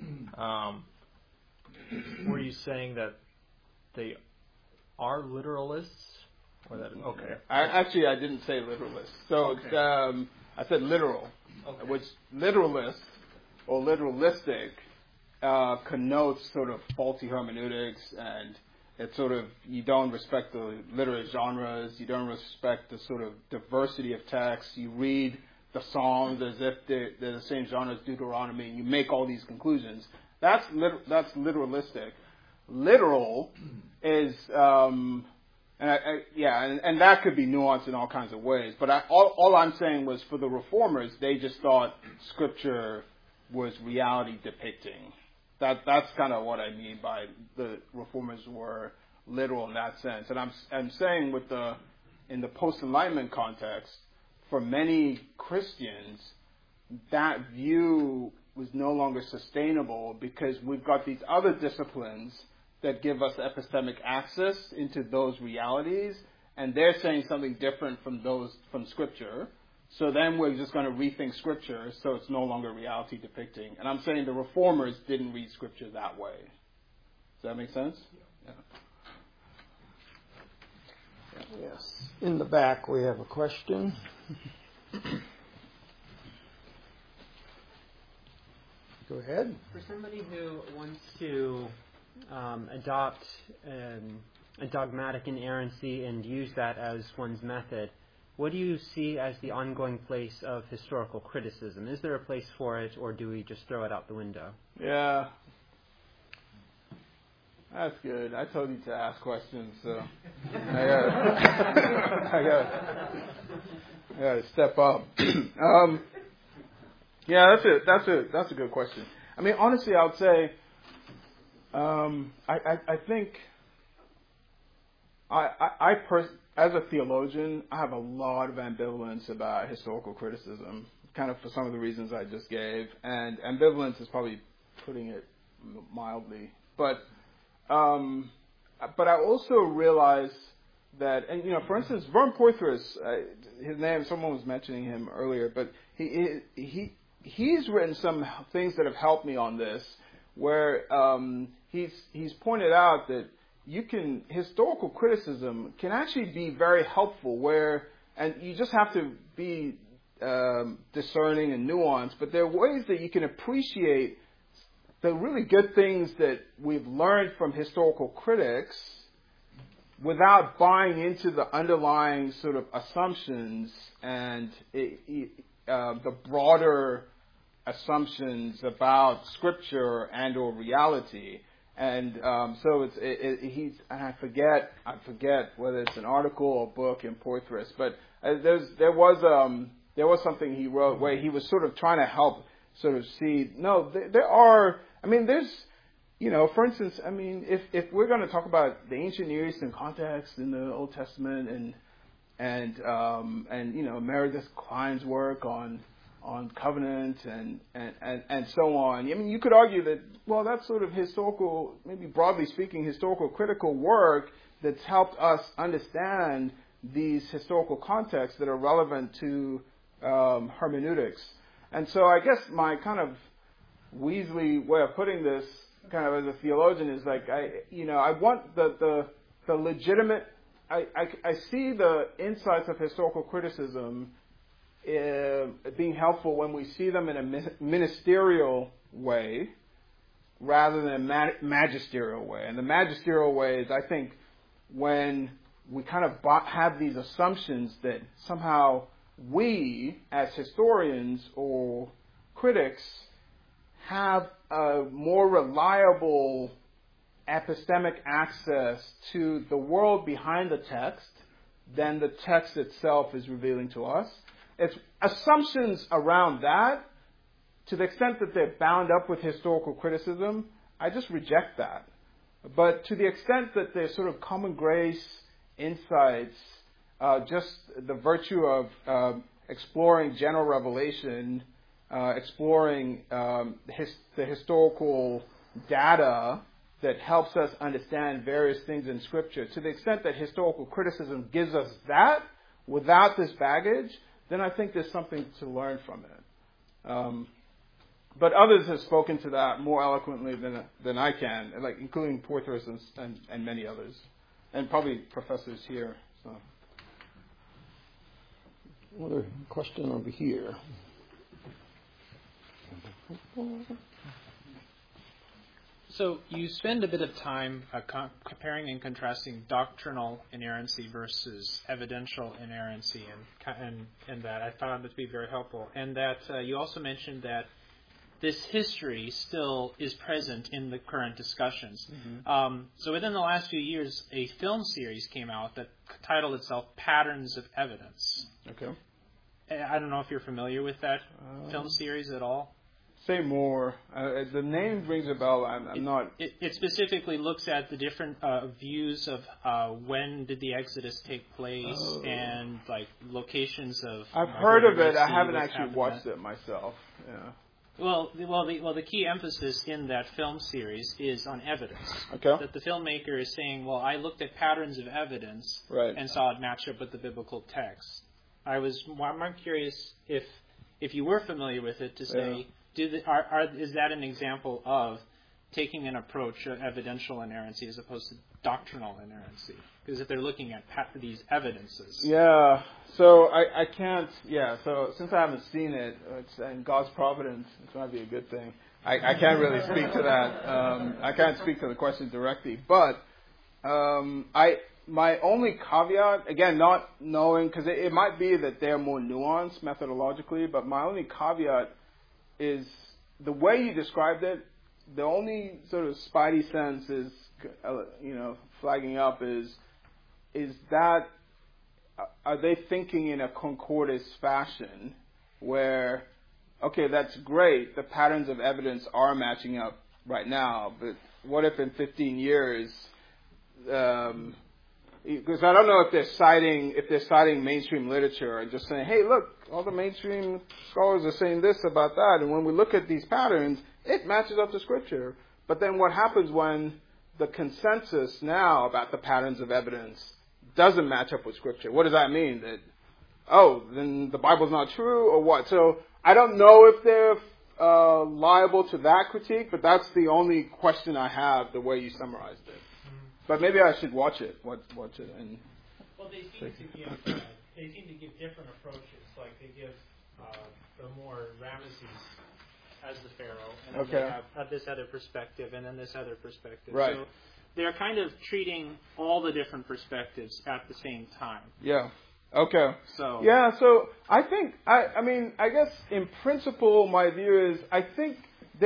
Were you saying that they are literalists? Or that, okay. I didn't say literalist. So okay. I said literal, Okay. which literalist or literalistic connotes sort of faulty hermeneutics, and it's sort of, you don't respect the literary genres, you don't respect the sort of diversity of texts, you read the Psalms as if they're the same genre as Deuteronomy, and you make all these conclusions. That's literalistic. Literal is, and that could be nuanced in all kinds of ways. But all I'm saying was, for the Reformers, they just thought Scripture was reality depicting. That's kind of what I mean by the Reformers were literal in that sense. And I'm saying in the post-Enlightenment context, for many Christians, that view was no longer sustainable, because we've got these other disciplines that give us epistemic access into those realities, and they're saying something different from Scripture. So then we're just going to rethink Scripture, so it's no longer reality depicting. And I'm saying the Reformers didn't read Scripture that way. Does that make sense? Yeah. Yes. In the back, we have a question. Go ahead. For somebody who wants to adopt a dogmatic inerrancy and use that as one's method, what do you see as the ongoing place of historical criticism? Is there a place for it, or do we just throw it out the window? Yeah. That's good. I told you to ask questions, so I gotta step up. Yeah, that's a good question. I mean, honestly, I would say, I think as a theologian, I have a lot of ambivalence about historical criticism, kind of for some of the reasons I just gave, and ambivalence is probably putting it mildly. But I also realize that, and for instance, Vern Poythress, his name, someone was mentioning him earlier, but he's written some things that have helped me on this, where he's pointed out that historical criticism can actually be very helpful, and you just have to be discerning and nuanced, but there are ways that you can appreciate the really good things that we've learned from historical critics without buying into the underlying sort of assumptions and the broader assumptions about Scripture and or reality. And so I forget whether it's an article or book in Poythress, but there was something he wrote where he was sort of trying to help sort of see, for instance, if we're going to talk about the ancient Near Eastern context in the Old Testament and Meredith Klein's work on covenant and so on. You could argue that, that's sort of historical, maybe broadly speaking, historical critical work that's helped us understand these historical contexts that are relevant to hermeneutics. And so I guess my kind of Weasley way of putting this, kind of as a theologian, is like, I want the legitimate, I see the insights of historical criticism being helpful when we see them in a ministerial way rather than a magisterial way. And the magisterial way is, I think, when we kind of have these assumptions that somehow we, as historians or critics, have a more reliable epistemic access to the world behind the text than the text itself is revealing to us. It's assumptions around that, to the extent that they're bound up with historical criticism, I just reject that. But to the extent that there's sort of common grace insights, just the virtue of exploring general revelation, exploring the historical data that helps us understand various things in Scripture, to the extent that historical criticism gives us that without this baggage, then I think there's something to learn from it. But others have spoken to that more eloquently than I can, like including Porthos and many others, and probably professors here. So. Another question over here. So you spend a bit of time comparing and contrasting doctrinal inerrancy versus evidential inerrancy, and that I found it to be very helpful. And that you also mentioned that this history still is present in the current discussions. Mm-hmm. So within the last few years, a film series came out that titled itself Patterns of Evidence. Okay. I don't know if you're familiar with that film series at all. Say more. The name rings a bell. I'm not. It specifically looks at the different views of when did the Exodus take place and like locations of. I've heard of it. I haven't actually watched it myself. Yeah. Well, the key emphasis in that film series is on evidence. Okay. That the filmmaker is saying, well, I looked at patterns of evidence and saw it match up with the biblical text. I'm curious if you were familiar with it to say. Yeah. Is that an example of taking an approach of evidential inerrancy as opposed to doctrinal inerrancy? Because if they're looking at these evidences. Yeah. So I can't. Yeah. So since I haven't seen it, it's in God's providence. It might be a good thing. I can't really speak to that. I can't speak to the question directly. But my only caveat, again, not knowing, because it might be that they're more nuanced methodologically, but my only caveat is the way you described it. The only sort of spidey sense is, flagging up is that are they thinking in a concordist fashion where, okay, that's great, the patterns of evidence are matching up right now, but what if in 15 years, because I don't know if they're citing mainstream literature and just saying, hey, look, all the mainstream scholars are saying this about that, and when we look at these patterns, it matches up to Scripture. But then what happens when the consensus now about the patterns of evidence doesn't match up with Scripture? What does that mean? That, then the Bible's not true, or what? So I don't know if they're liable to that critique, but that's the only question I have, the way you summarized it. But maybe I should watch it. Watch it. And well, they seem to give different approaches. Like they give the more Ramesses as the pharaoh, and then they have this other perspective, and then this other perspective. Right. So they're kind of treating all the different perspectives at the same time. Yeah. Okay. So I think I guess in principle my view is I think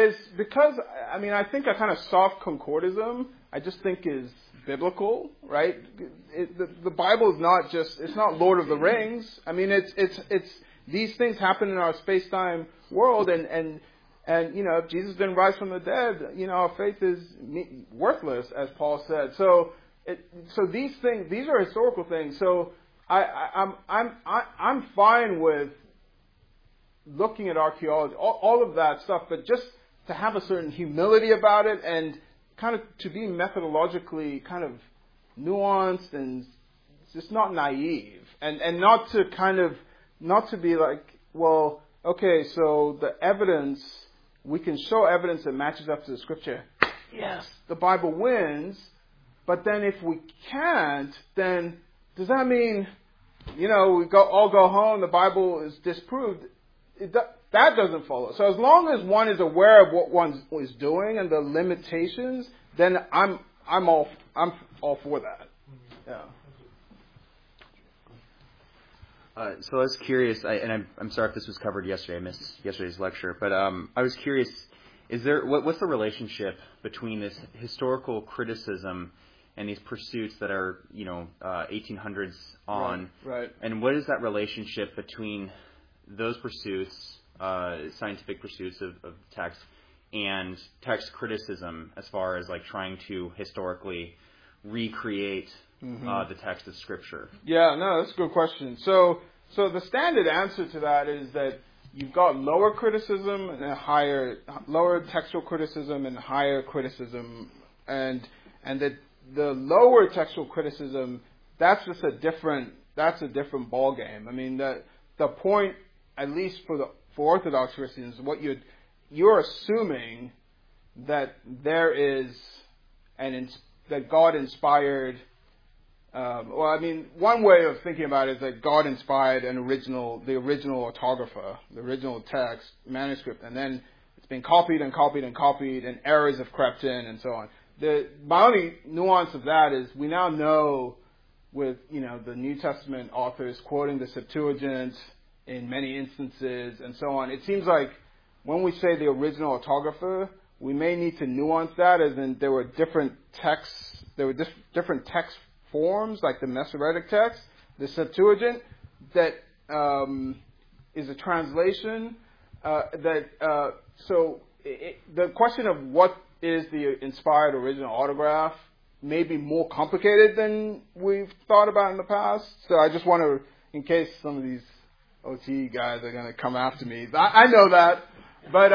I think a kind of soft concordism I just think is biblical, right? The Bible is not it's not Lord of the Rings. I mean, it's these things happen in our space-time world, and if Jesus didn't rise from the dead, our faith is worthless, as Paul said. So these are historical things. So I'm fine with looking at archaeology, all of that stuff, but just to have a certain humility about it and kind of to be methodologically kind of nuanced and just not naive and not to be like, well, okay, so the evidence, we can show evidence that matches up to the Scripture. Yes, the Bible wins, but then if we can't, then does that mean, we all go home, the Bible is disproved? That doesn't follow. So as long as one is aware of what one is doing and the limitations, then I'm all for that. Yeah. So I was curious, and I'm sorry if this was covered yesterday. I missed yesterday's lecture, but I was curious: what's the relationship between this historical criticism and these pursuits that are 1800s on? Right. And what is that relationship between those pursuits, scientific pursuits of text, and text criticism, as far as like trying to historically recreate the text of Scripture? Yeah, no, that's a good question. So the standard answer to that is that you've got lower criticism and lower textual criticism and higher criticism, and that the lower textual criticism, that's a different ball game. I mean, the point, at least for Orthodox Christians, what you're assuming that there is that God inspired. One way of thinking about it is that God inspired the original autographer, the original text, manuscript, and then it's been copied and copied and copied, and errors have crept in, and so on. My only nuance of that is we now know, with the New Testament authors quoting the Septuagint in many instances and so on, it seems like when we say the original autographer, we may need to nuance that, as in there were different texts, different text forms, like the Masoretic text, the Septuagint, that is a translation. The question of what is the inspired original autograph may be more complicated than we've thought about in the past. So I just want to, in case some of these OT guys are going to come after me, I know that, but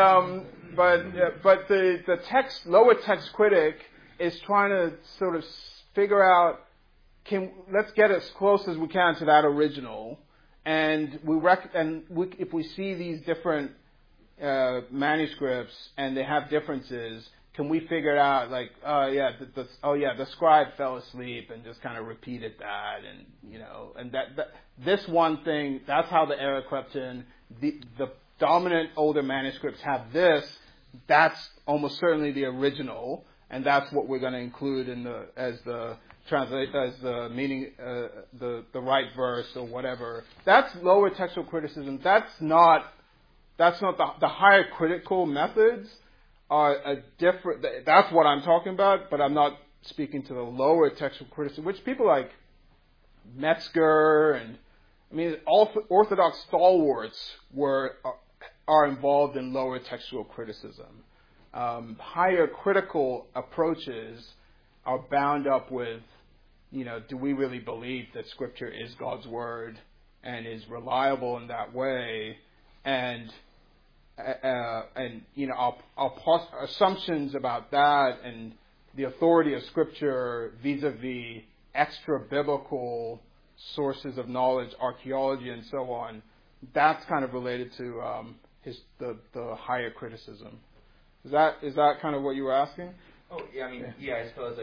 the lower text critic is trying to sort of figure out, let's get as close as we can to that original, and if we see these different manuscripts and they have differences, can we figure it out? Like, the scribe fell asleep and just kind of repeated that, and that this one thing, that's how the error crept in. The dominant older manuscripts have this. That's almost certainly the original, and that's what we're going to include as the meaning, the right verse or whatever. That's lower textual criticism. That's not the higher critical methods are a different. That's what I'm talking about, but I'm not speaking to the lower textual criticism, which people like Metzger and Orthodox stalwarts are involved in lower textual criticism. Higher critical approaches are bound up with, do we really believe that Scripture is God's Word and is reliable in that way? And our assumptions about that and the authority of Scripture vis-a-vis extra-biblical sources of knowledge, archaeology, and so on, that's kind of related to the higher criticism. Is that kind of what you were asking? Oh, yeah. I suppose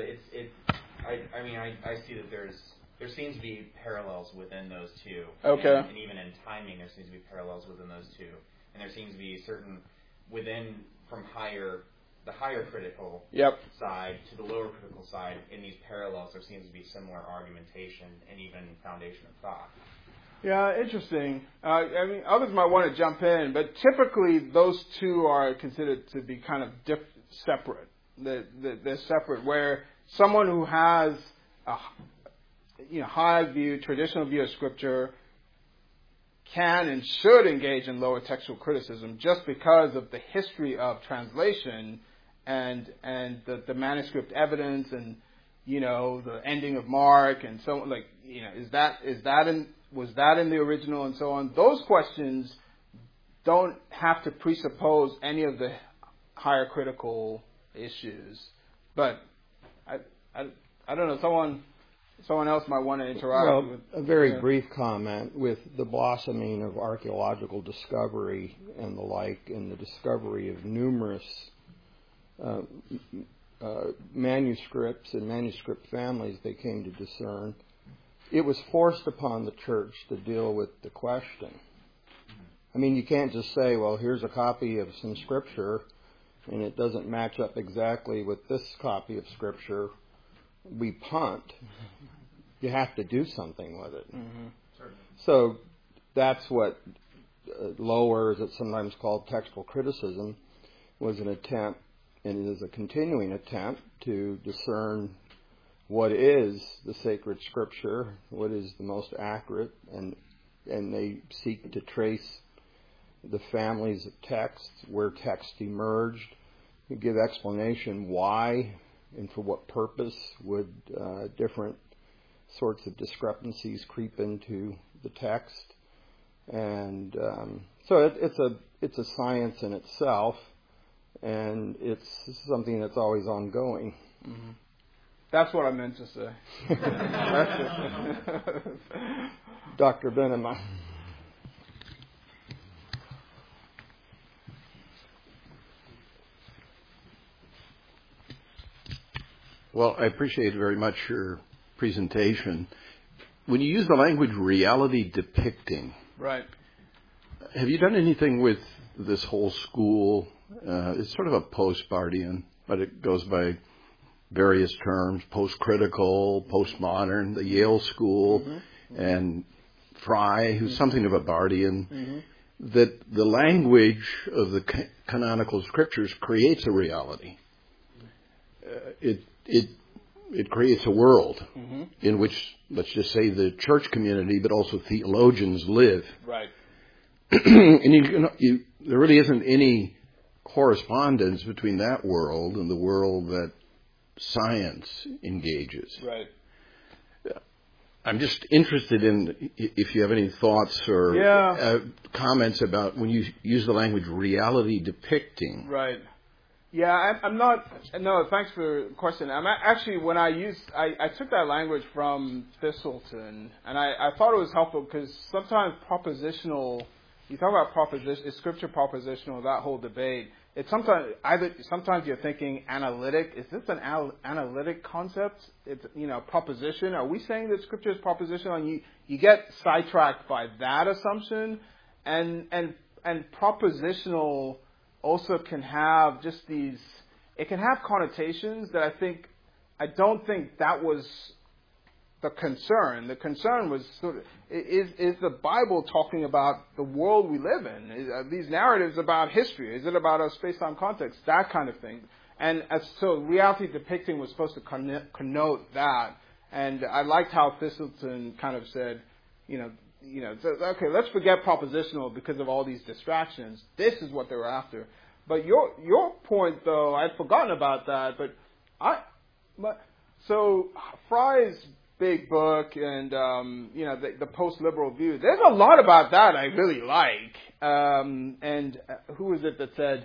I see that there seems to be parallels within those two. Okay. And even in timing, there seems to be parallels within those two. And there seems to be certain from the higher critical side to the lower critical side, in these parallels, there seems to be similar argumentation and even foundation of thought. Yeah, interesting. Others might want to jump in, but typically those two are considered to be kind of separate. They're separate, where someone who has a high view, traditional view of Scripture, can and should engage in lower textual criticism just because of the history of translation and the manuscript evidence and the ending of Mark and so on. Was that in the original and so on? Those questions don't have to presuppose any of the higher critical issues. But I don't know. Someone else might want to interact. Well, a very brief comment. With the blossoming of archaeological discovery and the like, and the discovery of numerous manuscripts and manuscript families they came to discern, it was forced upon the church to deal with the question. You can't just say, well, here's a copy of some Scripture, and it doesn't match up exactly with this copy of Scripture. We punt. You have to do something with it. Mm-hmm. So that's what lower, as it's sometimes called, textual criticism, was an attempt, and it is a continuing attempt, to discern what is the sacred Scripture, what is the most accurate, and they seek to trace the families of texts, where text emerged, give explanation why and for what purpose would different sorts of discrepancies creep into the text. And so it's a science in itself, and it's something that's always ongoing. Mm-hmm. That's what I meant to say. Dr. Benema. Well, I appreciate very much your presentation. When you use the language reality depicting, right? Have you done anything with this whole school? It's sort of a post-Barthian, but it goes by various terms: post-critical, postmodern, the Yale School, and Fry, who's something of a Barthian. That the language of the canonical scriptures creates a reality. It creates a world in which, let's just say, the church community, but also theologians live. Right. And there really isn't any correspondence between that world and the world that science engages. Right. I'm just interested in if you have any thoughts or comments about when you use the language reality depicting. Right. Yeah, I'm not. No, thanks for the question. I'm actually, when I took that language from Thistleton, and I thought it was helpful because sometimes propositional. You talk about proposition, is scripture propositional? That whole debate. It's sometimes you're thinking analytic. Is this an analytic concept? It's proposition. Are we saying that scripture is propositional? And you get sidetracked by that assumption, and propositional also can have just these. It can have connotations that I don't think that was the concern. The concern was sort of, is the Bible talking about the world we live in? Are these narratives about history? Is it about our space-time context? That kind of thing. And so reality depicting was supposed to connote that. And I liked how Thistleton kind of said, okay, let's forget propositional because of all these distractions. This is what they were after. But your point, though, I'd forgotten about that. So Fry's big book and the post-liberal view. There's a lot about that I really like. And who was it that said,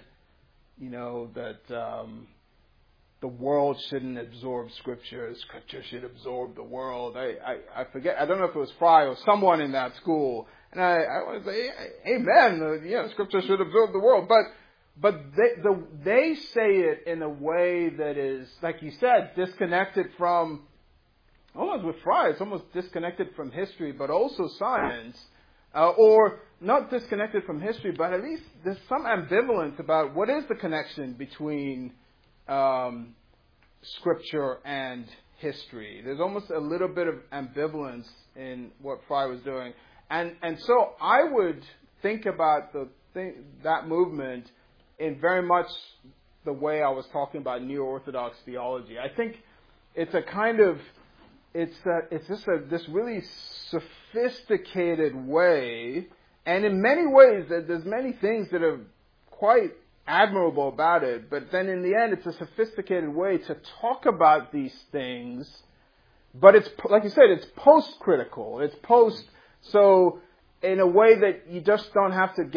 that the world shouldn't absorb Scripture. Scripture should absorb the world. I forget. I don't know if it was Fry or someone in that school. And I want to say, amen. Scripture should absorb the world. But they say it in a way that is, like you said, disconnected from. Almost with Fry, it's almost disconnected from history, but also science, or not disconnected from history, but at least there's some ambivalence about what is the connection between Scripture and history. There's almost a little bit of ambivalence in what Fry was doing, and so I would think about that movement in very much the way I was talking about neo-Orthodox theology. I think it's a kind of it's just this really sophisticated way, and in many ways there's many things that are quite admirable about it, but then in the end it's a sophisticated way to talk about these things, but it's, like you said, it's post-critical, so in a way that you just don't have to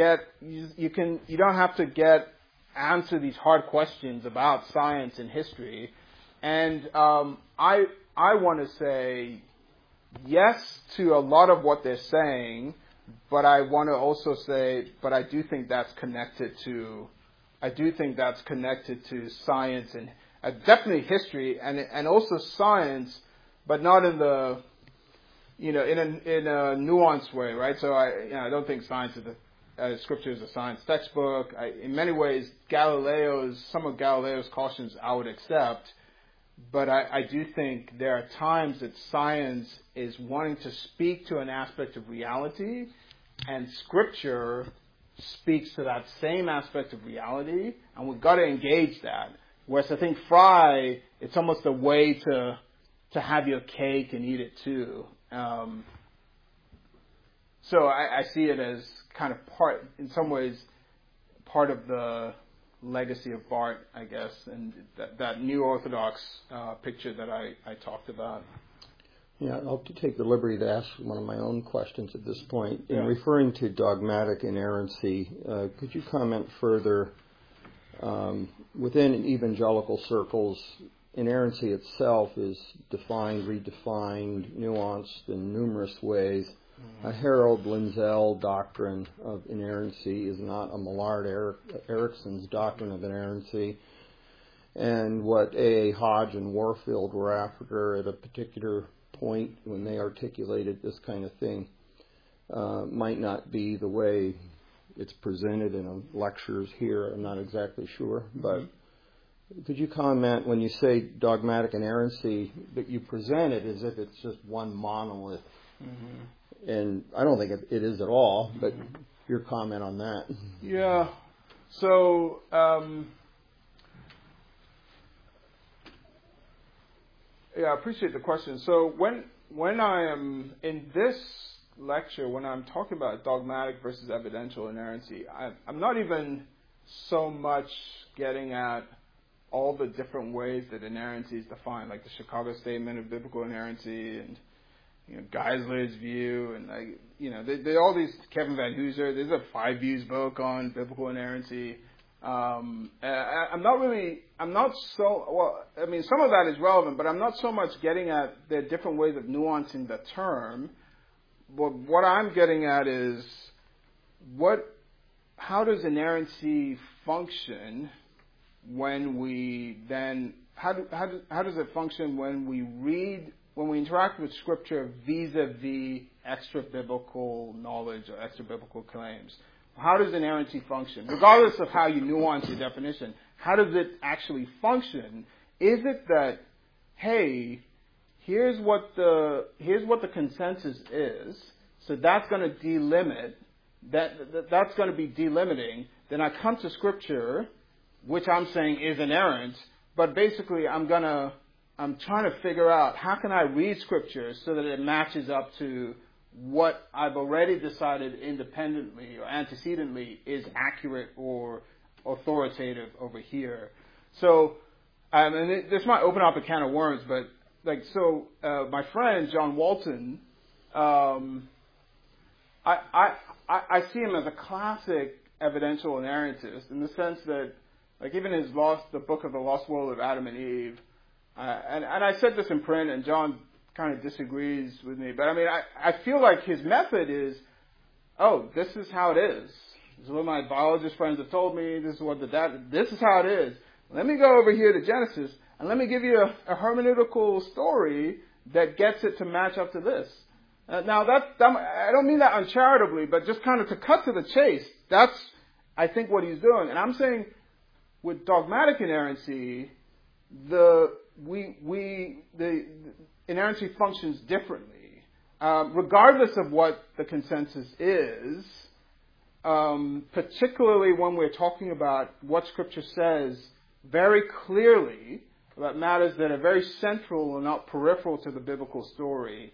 answer these hard questions about science and history, and I want to say yes to a lot of what they're saying, but I want to also say, but I do think that's connected to science and definitely history and also science, but not in the, in a nuanced way, right? So I don't think Scripture is a science textbook. In many ways, some of Galileo's cautions I would accept. But I do think there are times that science is wanting to speak to an aspect of reality, and Scripture speaks to that same aspect of reality, and we've got to engage that. Whereas I think Fry, it's almost a way to have your cake and eat it too. So I see it as kind of in some ways, part of the legacy of Barth, I guess, and that new Orthodox picture that I talked about. Yeah, I'll take the liberty to ask one of my own questions at this point. In Yeah. referring to dogmatic inerrancy, could you comment further? Within evangelical circles, inerrancy itself is defined, redefined, nuanced in numerous ways. A Harold Lindsell doctrine of inerrancy is not a Millard Erickson's doctrine of inerrancy. And what A.A. Hodge and Warfield were after at a particular point when they articulated this kind of thing might not be the way it's presented in lectures here. I'm not exactly sure. But could you comment when you say dogmatic inerrancy that you present it as if it's just one monolith? Mm-hmm. And I don't think it is at all, but your comment on that. Yeah. So, I appreciate the question. So when I am in this lecture, when I'm talking about dogmatic versus evidential inerrancy, I'm not even so much getting at all the different ways that inerrancy is defined, like the Chicago Statement of Biblical Inerrancy and Geisler's view, and they all these, Kevin Van Hooser. There's a 5 Views book on biblical inerrancy. I'm not so, well, I mean, some of that is relevant, but I'm not so much getting at the different ways of nuancing the term. But what I'm getting at is how does inerrancy function when we then, how does it function when we interact with Scripture vis-a-vis extra-biblical knowledge or extra-biblical claims? How does inerrancy function? Regardless of how you nuance your definition, how does it actually function? Is it that, hey, here's what the consensus is, so that's going to delimit, that's going to be delimiting. Then I come to Scripture, which I'm saying is inerrant, but basically I'm trying to figure out how can I read Scripture so that it matches up to what I've already decided independently or antecedently is accurate or authoritative over here. So, and this might open up a can of worms, but my friend John Walton, I see him as a classic evidential inerrantist in the sense that, like, even the book of the Lost World of Adam and Eve, and I said this in print, and John kind of disagrees with me, but I mean, I feel like his method is, this is how it is. This is what my biologist friends have told me. This is how it is. Let me go over here to Genesis, and let me give you a hermeneutical story that gets it to match up to this. Now, I don't mean that uncharitably, but just kind of to cut to the chase. That's, I think, what he's doing. And I'm saying, with dogmatic inerrancy, the inerrancy functions differently, regardless of what the consensus is, particularly when we're talking about what Scripture says very clearly about matters that are very central and not peripheral to the biblical story.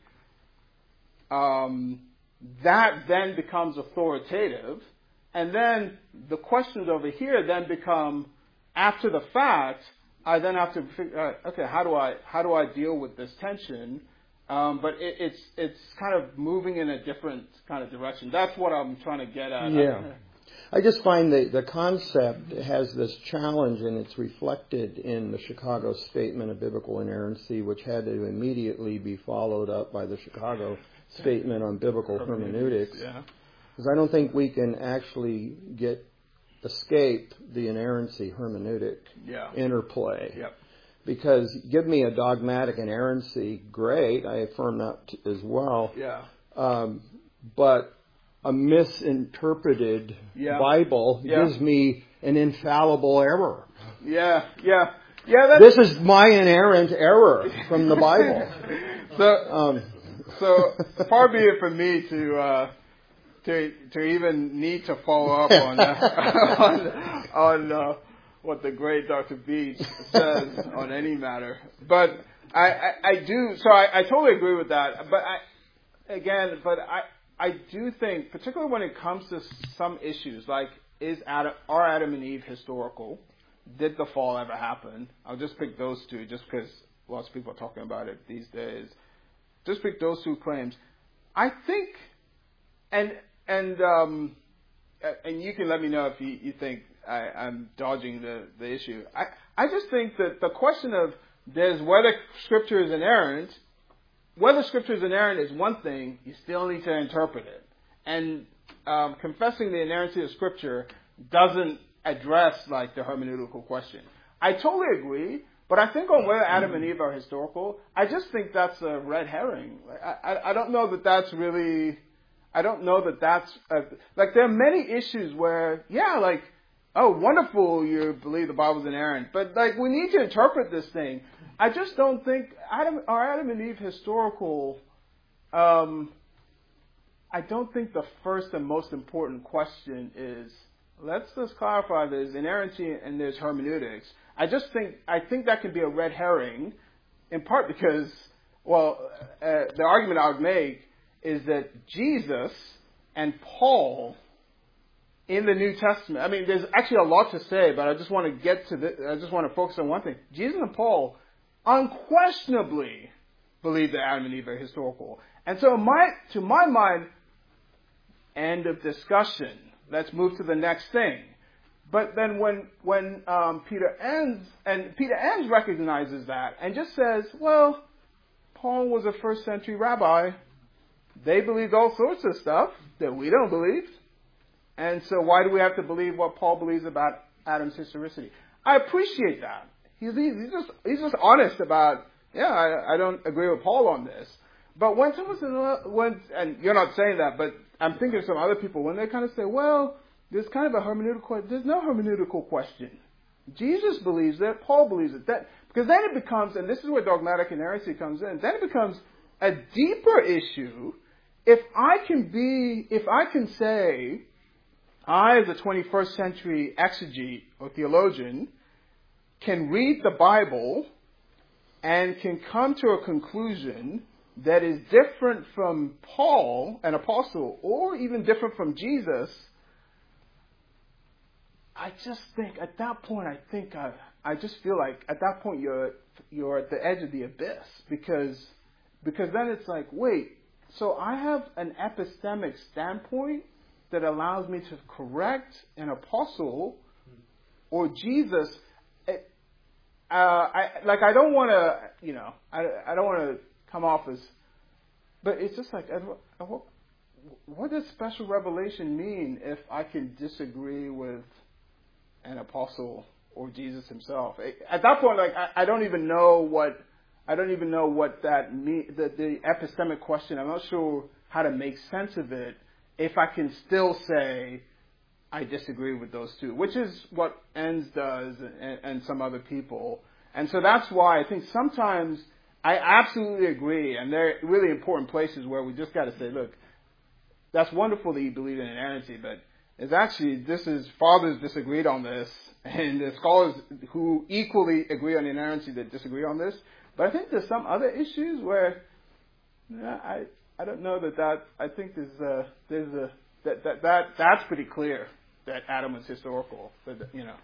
That then becomes authoritative, and then the questions over here then become, after the fact, I then have to figure out, okay, how do I deal with this tension? But it's kind of moving in a different kind of direction. That's what I'm trying to get at. Yeah. I just find the concept has this challenge, and it's reflected in the Chicago Statement of Biblical Inerrancy, which had to immediately be followed up by the Chicago Statement on Biblical Hermeneutics. Yeah. Because I don't think we can actually escape the inerrancy hermeneutic interplay. Yep. Because give me a dogmatic inerrancy, great, I affirm that as well. Yeah. But a misinterpreted Bible gives me an infallible error. Yeah. This is my inerrant error from the Bible. So far be it from me to even need to follow up on what the great Dr. Beach says on any matter. But I do, so I totally agree with that. But I do think, particularly when it comes to some issues, like are Adam and Eve historical? Did the fall ever happen? I'll just pick those two just because lots of people are talking about it these days. Just pick those two claims. I think, and you can let me know if you think I'm dodging the issue. I just think that the question of whether Scripture is inerrant is one thing. You still need to interpret it. And confessing the inerrancy of Scripture doesn't address like the hermeneutical question. I totally agree, but I think on whether Adam and Eve are historical, I just think that's a red herring. I don't know that that's really. I don't know that that's like there are many issues where oh wonderful you believe the Bible's inerrant, but like we need to interpret this thing. I just don't think Adam and Eve historical. I don't think the first and most important question is, let's just clarify there's inerrancy and there's hermeneutics. I think that can be a red herring, in part because, the argument I would make is that Jesus and Paul in the New Testament, I mean, there's actually a lot to say, but I just want to focus on one thing. Jesus and Paul unquestionably believe that Adam and Eve are historical. And so to my mind, end of discussion. Let's move to the next thing. But then when Peter Enns recognizes that and just says, well, Paul was a first century rabbi. They believed all sorts of stuff that we don't believe. And so why do we have to believe what Paul believes about Adam's historicity? I appreciate that. He's just honest about, I don't agree with Paul on this. But when someone says, and you're not saying that, but I'm thinking of some other people, when they kind of say, well, there's kind of a hermeneutical question. There's no hermeneutical question. Jesus believes it. Paul believes it. Because then it becomes, and this is where dogmatic inerrancy comes in, then it becomes a deeper issue. If I can say, I as a 21st century exegete or theologian can read the Bible and can come to a conclusion that is different from Paul, an apostle, or even different from Jesus, I just think at that point, I just feel like at that point you're at the edge of the abyss because then it's like, wait, so I have an epistemic standpoint that allows me to correct an apostle or Jesus. I don't want to, I don't want to come off as, but it's just like, what does special revelation mean if I can disagree with an apostle or Jesus himself? At that point, like, I don't even know what that means. The epistemic question, I'm not sure how to make sense of it if I can still say I disagree with those two, which is what Enns does and some other people. And so that's why I think sometimes I absolutely agree, and there are really important places where we just got to say, look, that's wonderful that you believe in inerrancy, but it's actually, fathers disagreed on this, and there's scholars who equally agree on inerrancy that disagree on this. But I think there's some other issues where I don't know that I think that's pretty clear that Adam was historical. But,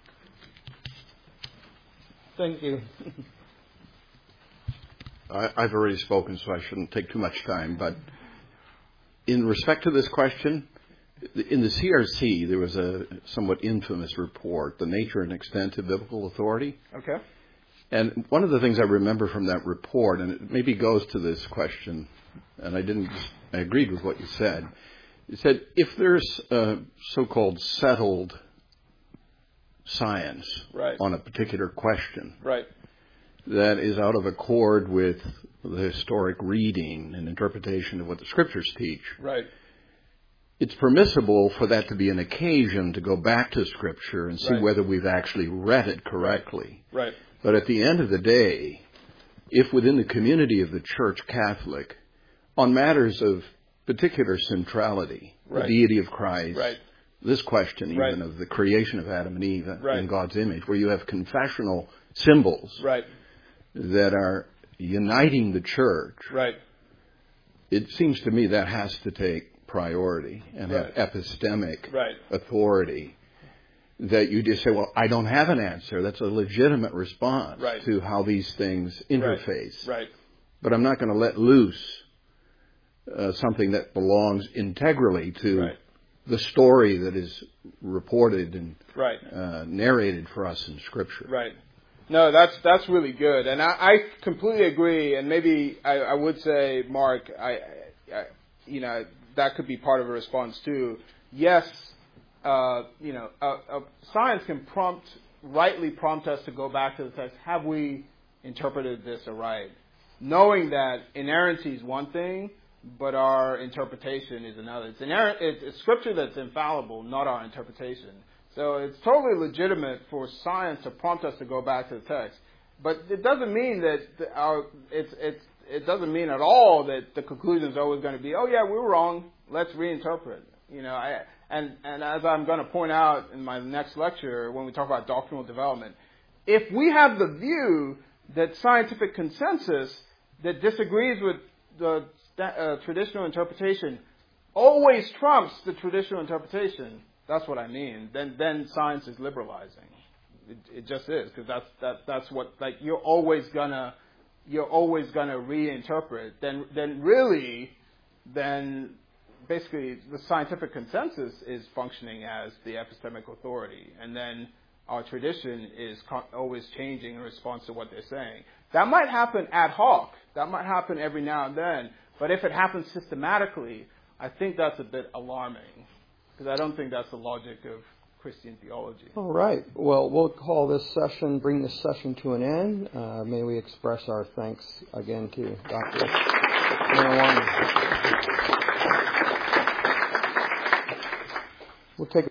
Thank you. I've already spoken, so I shouldn't take too much time. But in respect to this question, in the CRC, there was a somewhat infamous report, The Nature and Extent of Biblical Authority. Okay. And one of the things I remember from that report, and it maybe goes to this question, and I agreed with what you said. It said, if there's a so-called settled science on a particular question that is out of accord with the historic reading and interpretation of what the Scriptures teach, it's permissible for that to be an occasion to go back to Scripture and see whether we've actually read it correctly. But at the end of the day, if within the community of the Church Catholic, on matters of particular centrality, the deity of Christ, this question even of the creation of Adam and Eve in God's image, where you have confessional symbols that are uniting the Church, it seems to me that has to take priority and have epistemic authority. that you just say, well, I don't have an answer. That's a legitimate response Right. to how these things interface. Right. But I'm not going to let loose something that belongs integrally to the story that is reported and narrated for us in Scripture. Right. No, that's really good, and I completely agree. And maybe I would say, Mark, that could be part of a response too. Yes, science can rightly prompt us to go back to the text. Have we interpreted this aright? Knowing that inerrancy is one thing, but our interpretation is another. It's Scripture that's infallible, not our interpretation. So it's totally legitimate for science to prompt us to go back to the text, but it doesn't mean that it doesn't mean at all that the conclusion is always going to be, oh yeah, we were wrong, let's reinterpret. And as I'm going to point out in my next lecture when we talk about doctrinal development, if we have the view that scientific consensus that disagrees with the traditional interpretation always trumps the traditional interpretation, that's what I mean. Then science is liberalizing. It just is, because that's what, like, you're always gonna reinterpret. Then basically the scientific consensus is functioning as the epistemic authority, and then our tradition is always changing in response to what they're saying. That might happen ad hoc. That might happen every now and then. But if it happens systematically, I think that's a bit alarming, because I don't think that's the logic of Christian theology. All right. Well, we'll bring this session to an end. May we express our thanks again to Dr. Marijuana. We'll take